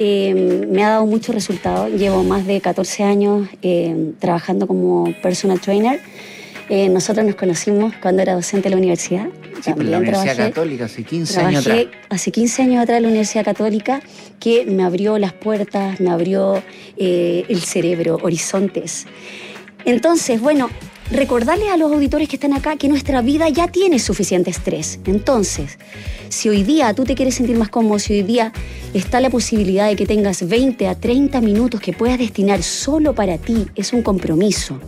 [SPEAKER 6] eh, me ha dado muchos resultados. Llevo más de catorce años eh, trabajando como personal trainer. Eh, nosotros nos conocimos cuando era docente de la universidad.
[SPEAKER 15] Sí, pero la Universidad trabajé, Católica, hace quince años atrás.
[SPEAKER 6] Hace quince años atrás en la Universidad Católica, que me abrió las puertas, me abrió eh, el cerebro, horizontes. Entonces, bueno, recordarles a los auditores que están acá que nuestra vida ya tiene suficiente estrés. Entonces, si hoy día tú te quieres sentir más cómodo, si hoy día está la posibilidad de que tengas veinte a treinta minutos que puedas destinar solo para ti, es un compromiso.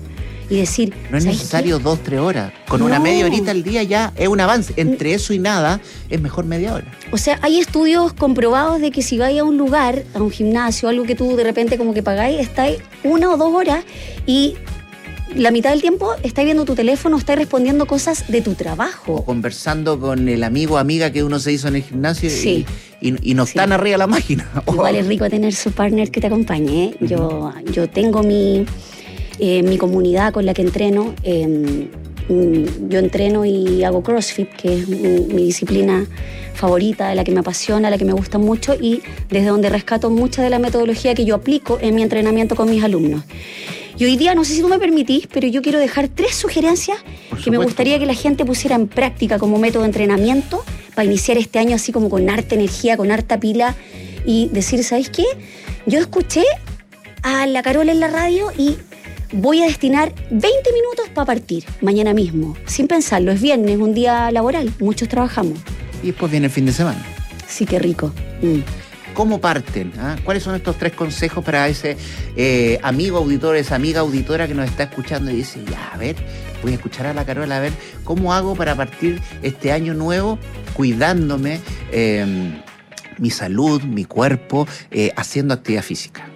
[SPEAKER 6] y decir...
[SPEAKER 15] No es necesario qué? dos, tres horas. Con no. una media horita al día ya es un avance. Entre eso y nada, es mejor media hora.
[SPEAKER 6] O sea, hay estudios comprobados de que si vais a un lugar, a un gimnasio, algo que tú de repente como que pagáis, estáis una o dos horas y... la mitad del tiempo estás viendo tu teléfono, estás respondiendo cosas de tu trabajo.
[SPEAKER 15] O conversando con el amigo o amiga que uno se hizo en el gimnasio
[SPEAKER 6] sí.
[SPEAKER 15] y, y, y no están sí. arriba de la máquina.
[SPEAKER 6] Igual es rico tener su partner que te acompañe. ¿eh? Uh-huh. Yo, yo tengo mi, eh, mi comunidad con la que entreno. Eh, yo entreno y hago CrossFit, que es mi, mi disciplina favorita, la que me apasiona, la que me gusta mucho y desde donde rescato mucha de la metodología que yo aplico en mi entrenamiento con mis alumnos. Y hoy día, no sé si tú me permitís, pero yo quiero dejar tres sugerencias que me gustaría que la gente pusiera en práctica como método de entrenamiento para iniciar este año así como con harta energía, con harta pila y decir, ¿sabes qué? Yo escuché a la Carola en la radio y voy a destinar veinte minutos para partir mañana mismo, sin pensarlo. Es viernes, un día laboral, muchos trabajamos.
[SPEAKER 15] Y después viene el fin de semana.
[SPEAKER 6] Sí, qué rico. Mm.
[SPEAKER 15] ¿Cómo parten? ¿Ah? ¿Cuáles son estos tres consejos para ese eh, amigo auditor, esa amiga auditora que nos está escuchando y dice, ya, a ver, voy a escuchar a la Carola, a ver, ¿cómo hago para partir este año nuevo cuidándome eh, mi salud, mi cuerpo, eh, haciendo actividad física?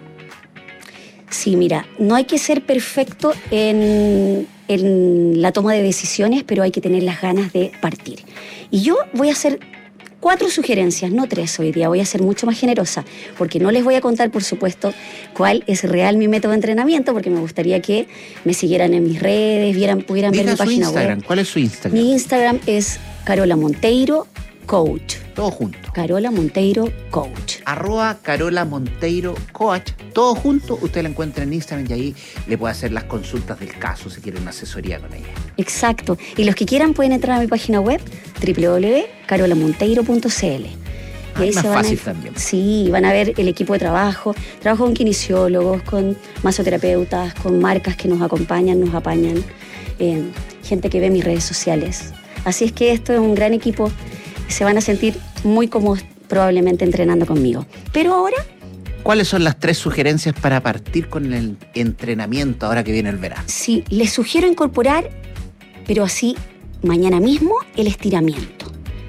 [SPEAKER 6] Sí, mira, no hay que ser perfecto en, en la toma de decisiones, pero hay que tener las ganas de partir. Y yo voy a hacer... cuatro sugerencias, no tres hoy día, voy a ser mucho más generosa, porque no les voy a contar, por supuesto, cuál es real mi método de entrenamiento, porque me gustaría que me siguieran en mis redes, vieran, pudieran
[SPEAKER 15] Diga
[SPEAKER 6] ver mi
[SPEAKER 15] su
[SPEAKER 6] página
[SPEAKER 15] Instagram.
[SPEAKER 6] web.
[SPEAKER 15] ¿Cuál es su Instagram?
[SPEAKER 6] Mi Instagram es Carola Monteiro Coach.
[SPEAKER 15] Todo junto.
[SPEAKER 6] Carola Monteiro Coach.
[SPEAKER 15] Arroba Carola Monteiro Coach. Todo junto, usted la encuentra en Instagram y ahí le puede hacer las consultas del caso si quiere una asesoría con ella.
[SPEAKER 6] Exacto. Y los que quieran pueden entrar a mi página web doble u doble u doble u punto carola monteiro punto c l.
[SPEAKER 15] Ah, es más fácil a, también.
[SPEAKER 6] Sí, van a ver el equipo de trabajo. Trabajo con kinesiólogos, con masoterapeutas, con marcas que nos acompañan, nos apañan, eh, gente que ve mis redes sociales. Así es que esto es un gran equipo. Se van a sentir muy cómodos probablemente entrenando conmigo. Pero ahora...
[SPEAKER 15] ¿Cuáles son las tres sugerencias para partir con el entrenamiento ahora que viene el verano?
[SPEAKER 6] Sí, les sugiero incorporar, pero así mañana mismo, el estiramiento.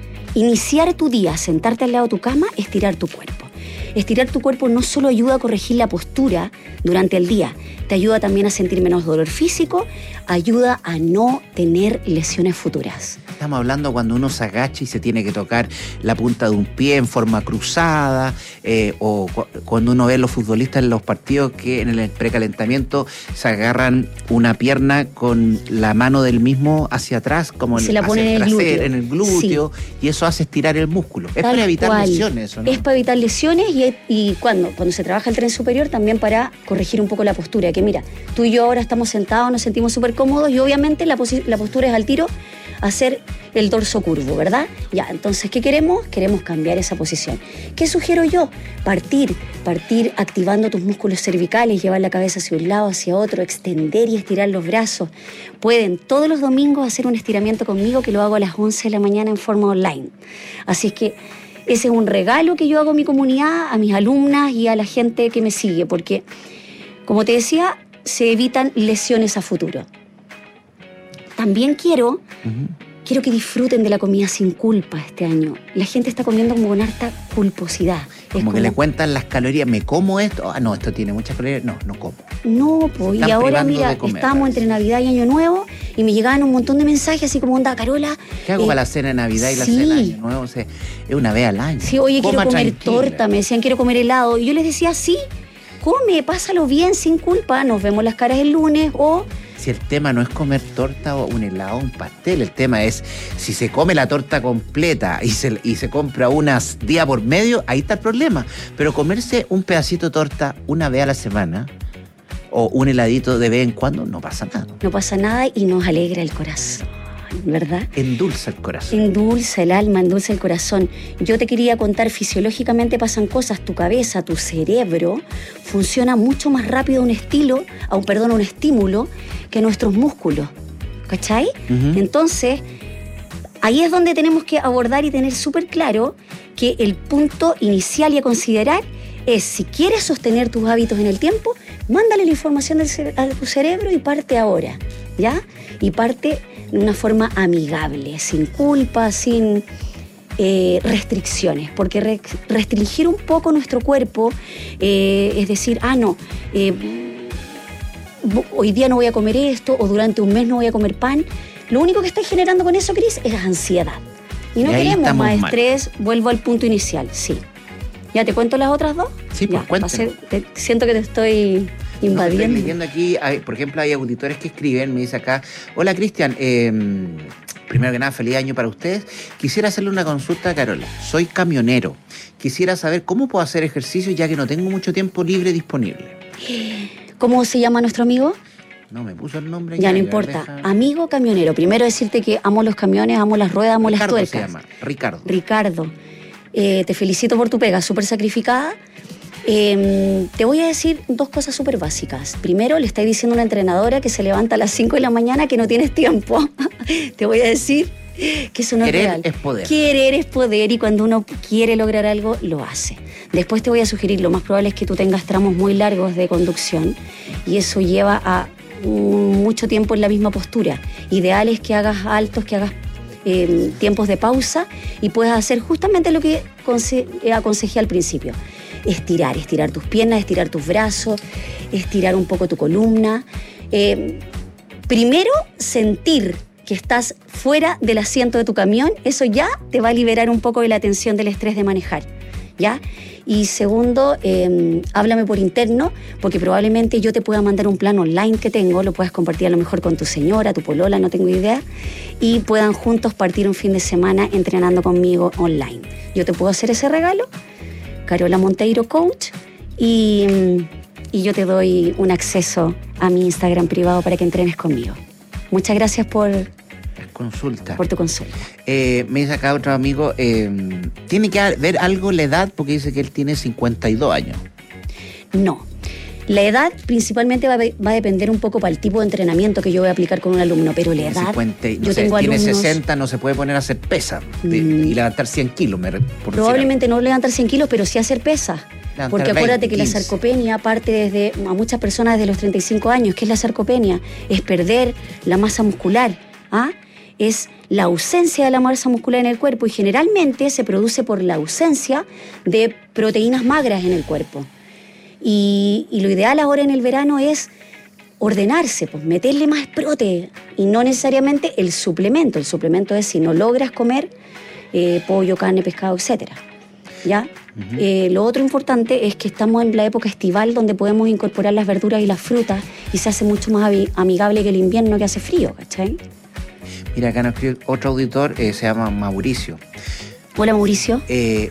[SPEAKER 6] Iniciar tu día, sentarte al lado de tu cama, estirar tu cuerpo. Estirar tu cuerpo no solo ayuda a corregir la postura durante el día, te ayuda también a sentir menos dolor físico, ayuda a no tener lesiones futuras.
[SPEAKER 15] Estamos hablando cuando uno se agacha y se tiene que tocar la punta de un pie en forma cruzada, eh, o cu- cuando uno ve a los futbolistas en los partidos que en el precalentamiento se agarran una pierna con la mano del mismo hacia atrás, como
[SPEAKER 6] se
[SPEAKER 15] el,
[SPEAKER 6] la pone en el
[SPEAKER 15] trasero,
[SPEAKER 6] glúteo,
[SPEAKER 15] en el glúteo sí. Y eso hace estirar el músculo. Es Tal para evitar cual. lesiones, ¿o no?
[SPEAKER 6] Es para evitar lesiones y, y cuando, cuando se trabaja el tren superior también para corregir un poco la postura, que mira, tú y yo ahora estamos sentados, nos sentimos súper cómodos y obviamente la, posi- la postura es al tiro hacer el dorso curvo, ¿verdad? Ya, entonces, ¿qué queremos? Queremos cambiar esa posición. ¿Qué sugiero yo? Partir, partir activando tus músculos cervicales, llevar la cabeza hacia un lado, hacia otro, extender y estirar los brazos. Pueden todos los domingos hacer un estiramiento conmigo, que lo hago a las once de la mañana en forma online. Así es que ese es un regalo que yo hago a mi comunidad, a mis alumnas y a la gente que me sigue, porque, como te decía, se evitan lesiones a futuro. También quiero, uh-huh. quiero que disfruten de la comida sin culpa este año. La gente está comiendo como con harta culposidad.
[SPEAKER 15] Como, como que le cuentan las calorías, ¿me como esto? Ah, no, esto tiene muchas calorías. No, no como.
[SPEAKER 6] No, pues, y ahora mira, estábamos entre Navidad y Año Nuevo y me llegaban un montón de mensajes así como, onda, Carola.
[SPEAKER 15] ¿Qué hago eh, para la cena de Navidad y la sí. cena de Año Nuevo? O sea, es una vez al año.
[SPEAKER 6] Sí, oye, Coma quiero comer tranquila. torta, me decían, quiero comer helado. Y yo les decía, sí, come, pásalo bien, sin culpa, nos vemos las caras el lunes o...
[SPEAKER 15] Si el tema no es comer torta o un helado o un pastel, el tema es si se come la torta completa y se, y se compra unas día por medio, ahí está el problema. Pero comerse un pedacito de torta una vez a la semana o un heladito de vez en cuando, no pasa nada.
[SPEAKER 6] No pasa nada y nos alegra el corazón, ¿verdad?
[SPEAKER 15] Endulza el corazón.
[SPEAKER 6] Endulza el alma, endulza el corazón. Yo te quería contar, fisiológicamente pasan cosas, tu cabeza, tu cerebro funciona mucho más rápido a un estilo, a un, perdón, a un estímulo que nuestros músculos, ¿cachai? Uh-huh. Entonces, ahí es donde tenemos que abordar y tener súper claro que el punto inicial y a considerar es, si quieres sostener tus hábitos en el tiempo, mándale la información del cere- a tu cerebro y parte ahora, ¿ya? Y parte de una forma amigable, sin culpa, sin eh, restricciones, porque re- restringir un poco nuestro cuerpo, eh, es decir, ah, no, eh, hoy día no voy a comer esto, o durante un mes no voy a comer pan, lo único que está generando con eso, Cris, es ansiedad. Y no
[SPEAKER 15] Y ahí
[SPEAKER 6] queremos
[SPEAKER 15] estamos
[SPEAKER 6] más
[SPEAKER 15] mal.
[SPEAKER 6] estrés, vuelvo al punto inicial, sí. ¿Ya te cuento las otras dos?
[SPEAKER 15] Sí, pues
[SPEAKER 6] Ya,
[SPEAKER 15] cuéntame.
[SPEAKER 6] pa' ser- te- siento que te estoy
[SPEAKER 15] No,
[SPEAKER 6] invadiendo.
[SPEAKER 15] estoy leyendo aquí, hay- por ejemplo, hay auditores que escriben, me dice acá, hola Cristian, eh, primero que nada, feliz año para ustedes. Quisiera hacerle una consulta a Carola. Soy camionero. Quisiera saber cómo puedo hacer ejercicio ya que no tengo mucho tiempo libre disponible.
[SPEAKER 6] ¿Cómo se llama nuestro amigo?
[SPEAKER 15] No me puso el nombre.
[SPEAKER 6] Ya no
[SPEAKER 15] a ver,
[SPEAKER 6] importa.
[SPEAKER 15] deja-
[SPEAKER 6] Amigo camionero. Primero decirte que amo los camiones, amo las ruedas, amo
[SPEAKER 15] Ricardo
[SPEAKER 6] las
[SPEAKER 15] se
[SPEAKER 6] tuercas.
[SPEAKER 15] llama, Ricardo.
[SPEAKER 6] Ricardo, eh, te felicito por tu pega, súper sacrificada. Eh, te voy a decir dos cosas súper básicas. Primero, le estoy diciendo a una entrenadora que se levanta a las cinco de la mañana que no tienes tiempo. Te voy a decir que eso no
[SPEAKER 15] Querer
[SPEAKER 6] es real.
[SPEAKER 15] es poder.
[SPEAKER 6] Querer es poder y cuando uno quiere lograr algo, lo hace. Después te voy a sugerir, lo más probable es que tú tengas tramos muy largos de conducción y eso lleva a mm, mucho tiempo en la misma postura. Ideal es que hagas altos, que hagas eh, tiempos de pausa y puedas hacer justamente lo que conse- eh, aconsejé al principio. Estirar, estirar tus piernas, estirar tus brazos, estirar un poco tu columna. Eh, primero, sentir que estás fuera del asiento de tu camión, eso ya te va a liberar un poco de la tensión del estrés de manejar, ¿ya? Y segundo, eh, háblame por interno, porque probablemente yo te pueda mandar un plan online que tengo, lo puedas compartir a lo mejor con tu señora, tu polola, no tengo idea, y puedan juntos partir un fin de semana entrenando conmigo online. Yo te puedo hacer ese regalo, Carola Monteiro Coach, y, y yo te doy un acceso a mi Instagram privado para que entrenes conmigo. Muchas gracias por,
[SPEAKER 15] Consulta.
[SPEAKER 6] por tu consulta.
[SPEAKER 15] Eh, me dice acá otro amigo, eh, tiene que ver algo la edad porque dice que él tiene cincuenta y dos años.
[SPEAKER 6] No. La edad principalmente va a, va a depender un poco para el tipo de entrenamiento que yo voy a aplicar con un alumno, pero la edad,
[SPEAKER 15] cincuenta, no
[SPEAKER 6] yo
[SPEAKER 15] sé,
[SPEAKER 6] tengo
[SPEAKER 15] tiene
[SPEAKER 6] alumnos,
[SPEAKER 15] sesenta, no se puede poner a hacer pesa de-
[SPEAKER 6] Mm.
[SPEAKER 15] y levantar cien kilos. Me, re- por
[SPEAKER 6] probablemente no levantar cien kilos, pero sí hacer pesas.
[SPEAKER 15] Levantar
[SPEAKER 6] Porque acuérdate
[SPEAKER 15] veinte,
[SPEAKER 6] que la
[SPEAKER 15] quince.
[SPEAKER 6] sarcopenia parte desde a muchas personas desde los treinta y cinco años. ¿Qué es la sarcopenia? Es perder la masa muscular. ¿Ah? Es la ausencia de la masa muscular en el cuerpo y generalmente se produce por la ausencia de proteínas magras en el cuerpo. Y, y lo ideal ahora en el verano es ordenarse, pues meterle más prote y no necesariamente el suplemento. El suplemento es si no logras comer eh, pollo, carne, pescado, etcétera. ¿Ya? Eh, lo otro importante es que estamos en la época estival donde podemos incorporar las verduras y las frutas y se hace mucho más ami- amigable que el invierno que hace frío, ¿cachai?
[SPEAKER 15] Mira, acá nos escribe otro auditor, eh, se llama Mauricio.
[SPEAKER 6] Hola, Mauricio.
[SPEAKER 15] Eh,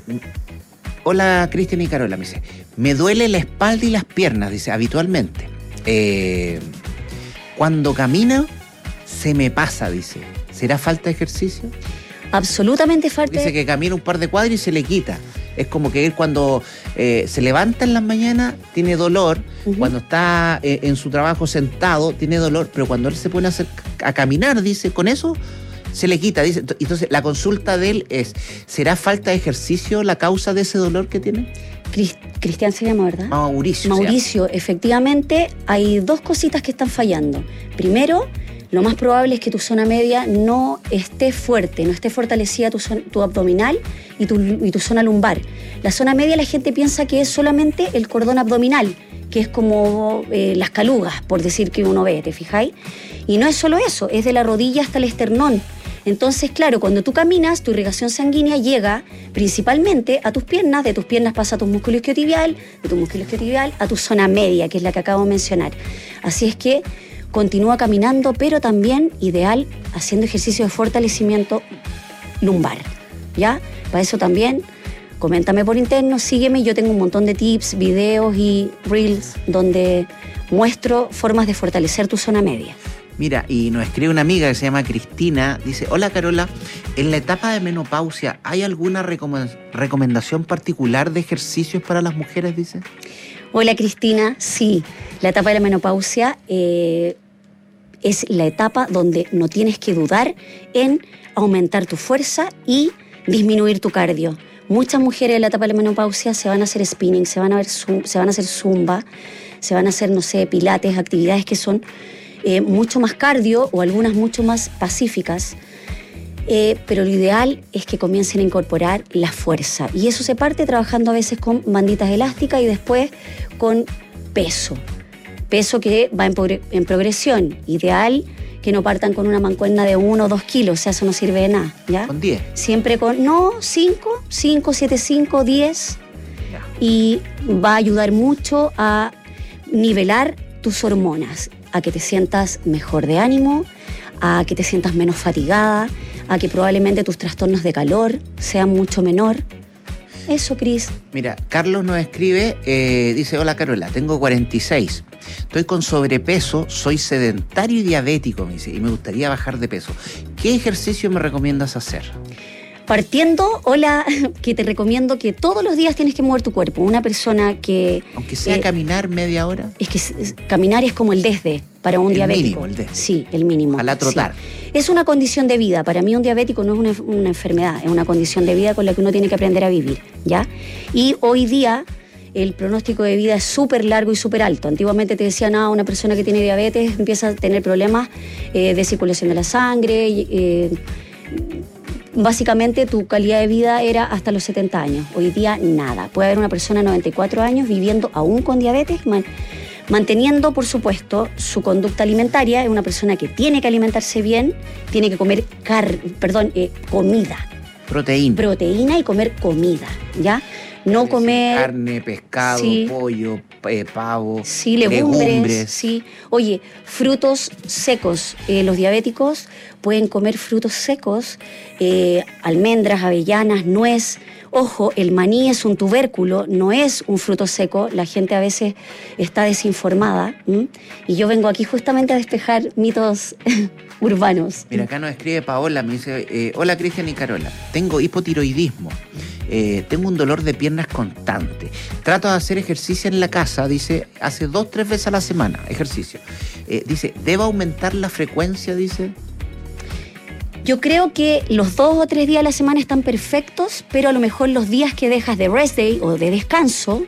[SPEAKER 15] hola, Cristian y Carola, me dice, me duele la espalda y las piernas, dice, habitualmente. Eh, cuando camina, se me pasa, dice. ¿Será falta de ejercicio?
[SPEAKER 6] Absolutamente falta
[SPEAKER 15] Dice
[SPEAKER 6] de...
[SPEAKER 15] que camina un par de cuadras y se le quita. Es como que él cuando eh, se levanta en las mañanas tiene dolor,
[SPEAKER 6] Ujú.
[SPEAKER 15] cuando está eh, en su trabajo sentado tiene dolor, pero cuando él se pone a, hacer, a caminar, dice, con eso se le quita. Dice. Entonces la consulta de él es, ¿será falta de ejercicio la causa de ese dolor que tiene?
[SPEAKER 6] Cris- Cristian se llama, ¿verdad?
[SPEAKER 15] Mauricio. se
[SPEAKER 6] Mauricio, efectivamente hay dos cositas que están fallando. Primero, lo más probable es que tu zona media no esté fuerte, no esté fortalecida tu, zon- tu abdominal y tu, y tu zona lumbar. La zona media la gente piensa que es solamente el cordón abdominal, que es como eh, las calugas, por decir que uno ve, ¿te fijáis? Y no es solo eso, es de la rodilla hasta el esternón. Entonces, claro, cuando tú caminas, tu irrigación sanguínea llega principalmente a tus piernas, de tus piernas pasa a tu músculo isquiotibial, de tu músculo isquiotibial a tu zona media, que es la que acabo de mencionar. Así es que continúa caminando, pero también, ideal, haciendo ejercicio de fortalecimiento lumbar, ¿ya? Para eso también, coméntame por interno, sígueme, yo tengo un montón de tips, videos y reels donde muestro formas de fortalecer tu zona media.
[SPEAKER 15] Mira, y nos escribe una amiga que se llama Cristina, dice, hola Carola, en la etapa de menopausia, ¿hay alguna recom- recomendación particular de ejercicios para las mujeres, dice?
[SPEAKER 6] Hola Cristina, sí, la etapa de la menopausia eh, es la etapa donde no tienes que dudar en aumentar tu fuerza y disminuir tu cardio, Muchas mujeres en la etapa de la menopausia se van a hacer spinning, se van a, ver, se van a hacer zumba, se van a hacer, no sé, pilates, actividades que son eh, mucho más cardio o algunas mucho más pacíficas. Eh, pero lo ideal es que comiencen a incorporar la fuerza. Y eso se parte trabajando a veces con banditas elásticas y después con peso. Peso que va en, progr- en progresión. Ideal que no partan con una mancuerna de uno o dos kilos, o sea, eso no sirve de nada, ¿ya?
[SPEAKER 15] Con diez.
[SPEAKER 6] Siempre con, no, cinco, cinco, siete, cinco, diez. Y va a ayudar mucho a nivelar tus hormonas, a que te sientas mejor de ánimo, a que te sientas menos fatigada, a que probablemente tus trastornos de calor sean mucho menor. Eso, Cris.
[SPEAKER 15] Mira, Carlos nos escribe, eh, dice, hola Carola, tengo cuarenta y seis, estoy con sobrepeso, soy sedentario y diabético, me dice, y me gustaría bajar de peso. ¿Qué ejercicio me recomiendas hacer?
[SPEAKER 6] Partiendo, hola, que te recomiendo que todos los días tienes que mover tu cuerpo. Una persona que...
[SPEAKER 15] Aunque sea
[SPEAKER 6] eh,
[SPEAKER 15] caminar media hora.
[SPEAKER 6] Es que es, caminar es como el desde para un
[SPEAKER 15] el
[SPEAKER 6] diabético.
[SPEAKER 15] Mínimo, el desde.
[SPEAKER 6] Sí, el mínimo.
[SPEAKER 15] Ojalá trotar.
[SPEAKER 6] Sí. Es una condición de vida. Para mí un diabético no es una, una enfermedad, es una condición de vida con la que uno tiene que aprender a vivir, ¿ya? Y hoy día el pronóstico de vida es súper largo y súper alto. Antiguamente te decían, ah, una persona que tiene diabetes empieza a tener problemas eh, de circulación de la sangre, eh, básicamente tu calidad de vida era hasta los setenta años. Hoy día nada. Puede haber una persona de noventa y cuatro años viviendo aún con diabetes, man, manteniendo, por supuesto, su conducta alimentaria. Es una persona que tiene que alimentarse bien, tiene que comer car perdón, eh, comida.
[SPEAKER 15] Proteína.
[SPEAKER 6] Proteína y comer comida, ¿ya? No comer...
[SPEAKER 15] Carne, pescado,
[SPEAKER 6] sí.
[SPEAKER 15] pollo, eh, pavo,
[SPEAKER 6] sí, legumbres,
[SPEAKER 15] legumbres.
[SPEAKER 6] Sí. Oye, frutos secos. Eh, los diabéticos pueden comer frutos secos, eh, almendras, avellanas, nuez. Ojo, el maní es un tubérculo, no es un fruto seco. La gente a veces está desinformada. ¿m? Y yo vengo aquí justamente a despejar mitos urbanos.
[SPEAKER 15] Mira, acá nos escribe Paola, me dice, eh, hola Cristian y Carola, tengo hipotiroidismo. Eh, tengo un dolor de piernas constante. Trato de hacer ejercicio en la casa, dice, hace dos, tres veces a la semana, ejercicio. Eh, dice, ¿debo aumentar la frecuencia, dice?
[SPEAKER 6] Yo creo que los dos o tres días a la semana están perfectos, pero a lo mejor los días que dejas de rest day o de descanso,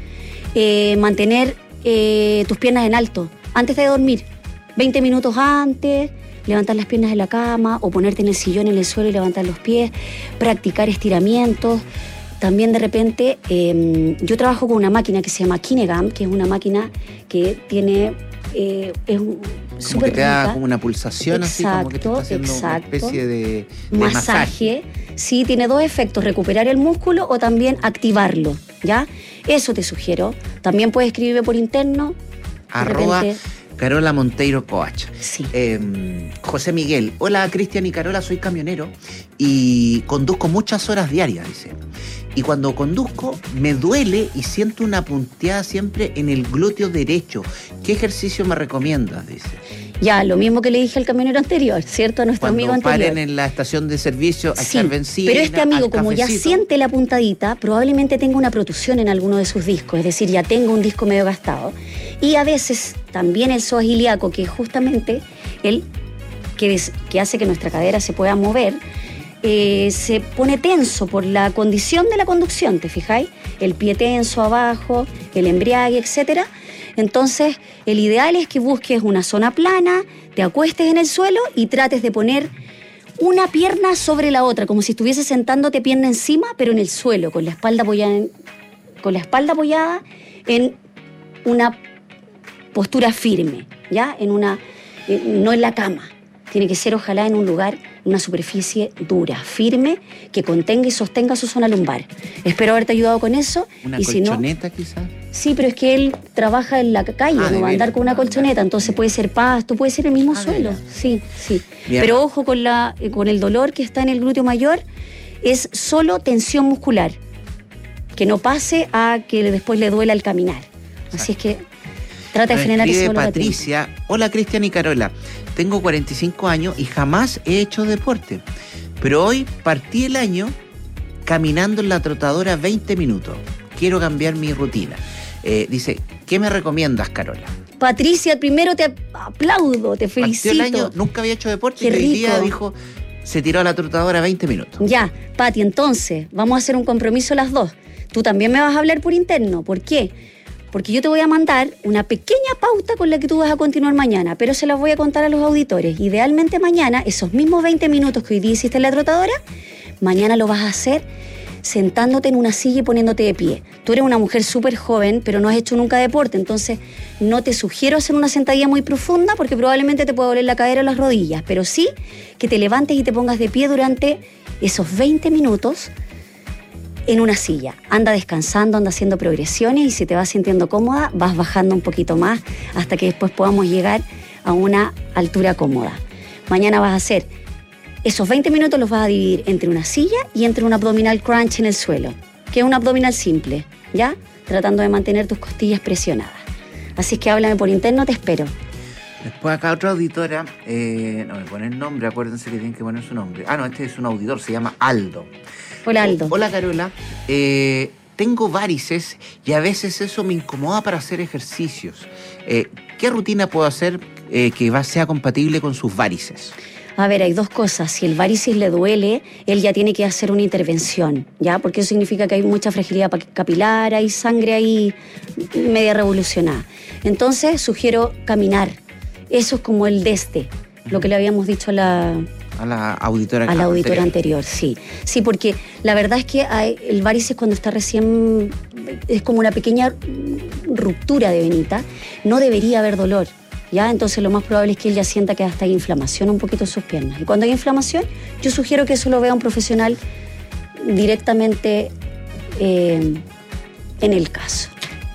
[SPEAKER 6] eh, mantener eh, tus piernas en alto antes de dormir. veinte minutos antes, levantar las piernas de la cama o ponerte en el sillón en el suelo y levantar los pies, practicar estiramientos. También de repente, eh, yo trabajo con una máquina que se llama Kinegam, que es una máquina que tiene... Eh, es
[SPEAKER 15] como que te da como una pulsación, exacto, así como que te está haciendo
[SPEAKER 6] exacto.
[SPEAKER 15] una especie de, de
[SPEAKER 6] masaje.
[SPEAKER 15] masaje.
[SPEAKER 6] Sí, tiene dos efectos, recuperar el músculo o también activarlo, ¿ya? Eso te sugiero. También puedes escribirme por interno.
[SPEAKER 15] Arroba
[SPEAKER 6] repente...
[SPEAKER 15] Carola Monteiro Coach.
[SPEAKER 6] Sí.
[SPEAKER 15] Eh, José Miguel, hola Cristian y Carola, soy camionero y conduzco muchas horas diarias, dice. Y cuando conduzco me duele y siento una punteada siempre en el glúteo derecho. ¿Qué ejercicio me recomiendas?, dice.
[SPEAKER 6] Ya, lo mismo que le dije al camionero anterior, ¿cierto? A nuestro
[SPEAKER 15] Cuando
[SPEAKER 6] amigo anterior.
[SPEAKER 15] paren en la estación de servicio a
[SPEAKER 6] sí,
[SPEAKER 15] echar benzina,
[SPEAKER 6] pero este amigo, como ya
[SPEAKER 15] cafecito,
[SPEAKER 6] siente la puntadita, probablemente tenga una protusión en alguno de sus discos, es decir, ya tenga un disco medio gastado. Y a veces también el psoas ilíaco, que es justamente el que, des, que hace que nuestra cadera se pueda mover, eh, se pone tenso por la condición de la conducción, ¿te fijáis? El pie tenso abajo, el embriague, etcétera. Entonces, el ideal es que busques una zona plana, te acuestes en el suelo y trates de poner una pierna sobre la otra, como si estuvieses sentándote pierna encima, pero en el suelo, con la espalda apoyada en, con la espalda apoyada en una postura firme, ¿ya? En una, eh, no en la cama. Tiene que ser, ojalá, en un lugar, una superficie dura, firme, que contenga y sostenga su zona lumbar. Espero haberte ayudado con eso.
[SPEAKER 15] ¿Una
[SPEAKER 6] y
[SPEAKER 15] colchoneta,
[SPEAKER 6] si no,
[SPEAKER 15] quizás?
[SPEAKER 6] Sí, pero es que él trabaja en la calle,
[SPEAKER 15] Ah,
[SPEAKER 6] no va a andar con una colchoneta, entonces puede ser pasto, puede ser el mismo
[SPEAKER 15] Ah,
[SPEAKER 6] suelo.
[SPEAKER 15] ya.
[SPEAKER 6] Sí, sí.
[SPEAKER 15] Bien.
[SPEAKER 6] Pero ojo con, la, eh, con el dolor que está en el glúteo mayor, es solo tensión muscular, que no pase a que después le duela al caminar. Así es que trata de
[SPEAKER 15] Nos
[SPEAKER 6] frenar ese
[SPEAKER 15] escribe
[SPEAKER 6] dolor. a
[SPEAKER 15] Patricia, hola Cristian y Carola, tengo cuarenta y cinco años y jamás he hecho deporte, pero hoy partí el año caminando en la trotadora veinte minutos. Quiero cambiar mi rutina. Eh, dice, ¿qué me recomiendas, Carola?
[SPEAKER 6] tiempo. Patricia, primero te aplaudo, te felicito.
[SPEAKER 15] Partió el año, nunca había hecho deporte
[SPEAKER 6] Qué
[SPEAKER 15] y hoy día
[SPEAKER 6] rico.
[SPEAKER 15] dijo, se tiró a la trotadora veinte minutos.
[SPEAKER 6] Ya, Pati, entonces, vamos a hacer un compromiso las dos. Tú también me vas a hablar por interno. ¿Por qué? Porque yo te voy a mandar una pequeña pauta con la que tú vas a continuar mañana, pero se las voy a contar a los auditores. Idealmente mañana, esos mismos veinte minutos que hoy día hiciste en la trotadora, mañana lo vas a hacer sentándote en una silla y poniéndote de pie. Tú eres una mujer súper joven, pero no has hecho nunca deporte, entonces no te sugiero hacer una sentadilla muy profunda porque probablemente te pueda doler la cadera o las rodillas, pero sí que te levantes y te pongas de pie durante esos veinte minutos en una silla. Anda descansando, anda haciendo progresiones y si te vas sintiendo cómoda, vas bajando un poquito más hasta que después podamos llegar a una altura cómoda. Mañana vas a hacer esos veinte minutos, los vas a dividir entre una silla y entre un abdominal crunch en el suelo, que es un abdominal simple, ¿ya? Tratando de mantener tus costillas presionadas. Así que háblame por interno, te espero.
[SPEAKER 15] Después acá otra auditora, eh, no me pone el nombre, acuérdense que tienen que poner su nombre. Ah, no, este es un auditor, se llama Aldo.
[SPEAKER 6] Hola, Aldo.
[SPEAKER 15] Hola, Carola. Eh, tengo varices y a veces eso me incomoda para hacer ejercicios. Eh, ¿Qué rutina puedo hacer eh, que va, sea compatible con sus varices?
[SPEAKER 6] A ver, hay dos cosas. Si el varices le duele, él ya tiene que hacer una intervención, ¿ya? Porque eso significa que hay mucha fragilidad capilar, hay sangre ahí media revolucionada. Entonces, sugiero caminar. Eso es como el deste, lo que le habíamos dicho a la...
[SPEAKER 15] A la auditora
[SPEAKER 6] A la auditora anterior, sí. Sí, porque la verdad es que hay, el varices cuando está recién... es como una pequeña ruptura de venita. No debería haber dolor, ¿ya? Entonces lo más probable es que él ya sienta que hasta hay inflamación un poquito en sus piernas. Y cuando hay inflamación, yo sugiero que eso lo vea un profesional directamente eh, en el caso.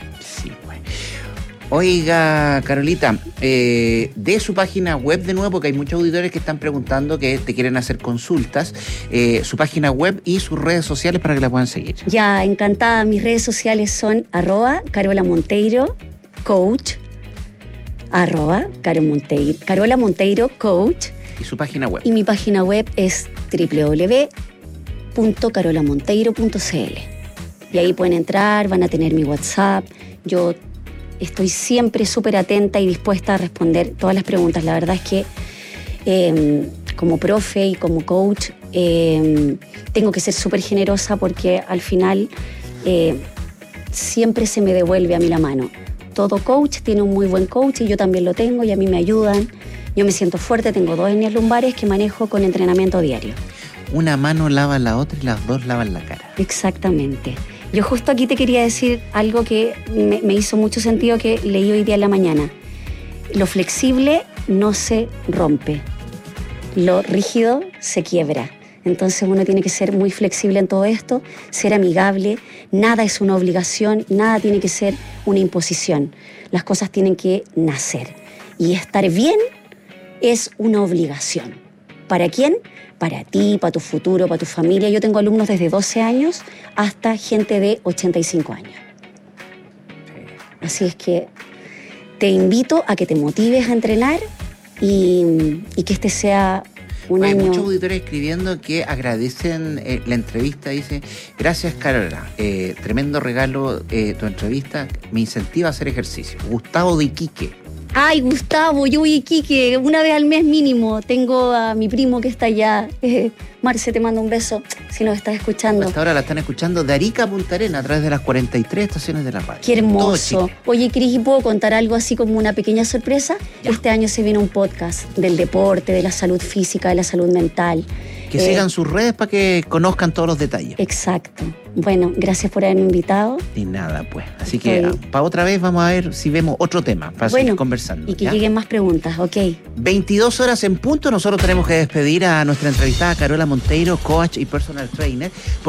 [SPEAKER 15] Oiga, Carolita, eh, de su página web de nuevo, porque hay muchos auditores que están preguntando que te quieren hacer consultas, eh, su página web y sus redes sociales para que la puedan seguir.
[SPEAKER 6] Ya, encantada. Mis redes sociales son arroba Carola Monteiro, coach, arroba Caro Monteiro, Carola Monteiro, coach.
[SPEAKER 15] Y su página web.
[SPEAKER 6] Y mi página web es doble u doble u doble u punto carola monteiro punto c l. Y ahí pueden entrar, van a tener mi WhatsApp. Yo estoy siempre súper atenta y dispuesta a responder todas las preguntas. La verdad es que eh, como profe y como coach eh, tengo que ser súper generosa porque al final eh, siempre se me devuelve a mí la mano. Todo coach tiene un muy buen coach y yo también lo tengo y a mí me ayudan. Yo me siento fuerte, tengo dos hernias lumbares que manejo con entrenamiento diario.
[SPEAKER 15] Una mano lava la otra y las dos lavan la cara.
[SPEAKER 6] Exactamente. Yo justo aquí te quería decir algo que me, me hizo mucho sentido que leí hoy día en la mañana. Lo flexible no se rompe, lo rígido se quiebra. Entonces uno tiene que ser muy flexible en todo esto, ser amigable, nada es una obligación, nada tiene que ser una imposición. Las cosas tienen que nacer. Y estar bien es una obligación. ¿Para quién? Para ti, para tu futuro, para tu familia. Yo tengo alumnos desde doce años hasta gente de ochenta y cinco años. Así es que te invito a que te motives a entrenar y, y que este sea un
[SPEAKER 15] Hay
[SPEAKER 6] año...
[SPEAKER 15] muchos auditores escribiendo que agradecen eh, la entrevista. Dice, gracias Carola, eh, tremendo regalo eh, tu entrevista, me incentiva a hacer ejercicio. Gustavo de Iquique.
[SPEAKER 6] Ay, Gustavo, yo voy a Iquique una vez al mes mínimo. Tengo a mi primo que está allá. Eh, Marce, te mando un beso si nos estás escuchando.
[SPEAKER 15] Hasta ahora la están escuchando de Arica a Punta Arenas a través de las cuarenta y tres estaciones de la radio.
[SPEAKER 6] Qué hermoso. Oye, Cris, ¿y puedo contar algo así como una pequeña sorpresa? Ya. Este año se viene un podcast del deporte, de la salud física, de la salud mental.
[SPEAKER 15] Que
[SPEAKER 6] eh,
[SPEAKER 15] sigan sus redes para que conozcan todos los detalles.
[SPEAKER 6] Exacto. Bueno, gracias por haberme invitado.
[SPEAKER 15] Ni nada, pues. Así que sí. Para otra vez vamos a ver si vemos otro tema para
[SPEAKER 6] bueno,
[SPEAKER 15] seguir conversando.
[SPEAKER 6] Y que
[SPEAKER 15] ¿ya?
[SPEAKER 6] lleguen más preguntas, ok.
[SPEAKER 15] veintidós horas en punto, nosotros tenemos que despedir a nuestra entrevistada Carola Monteiro, coach y personal trainer.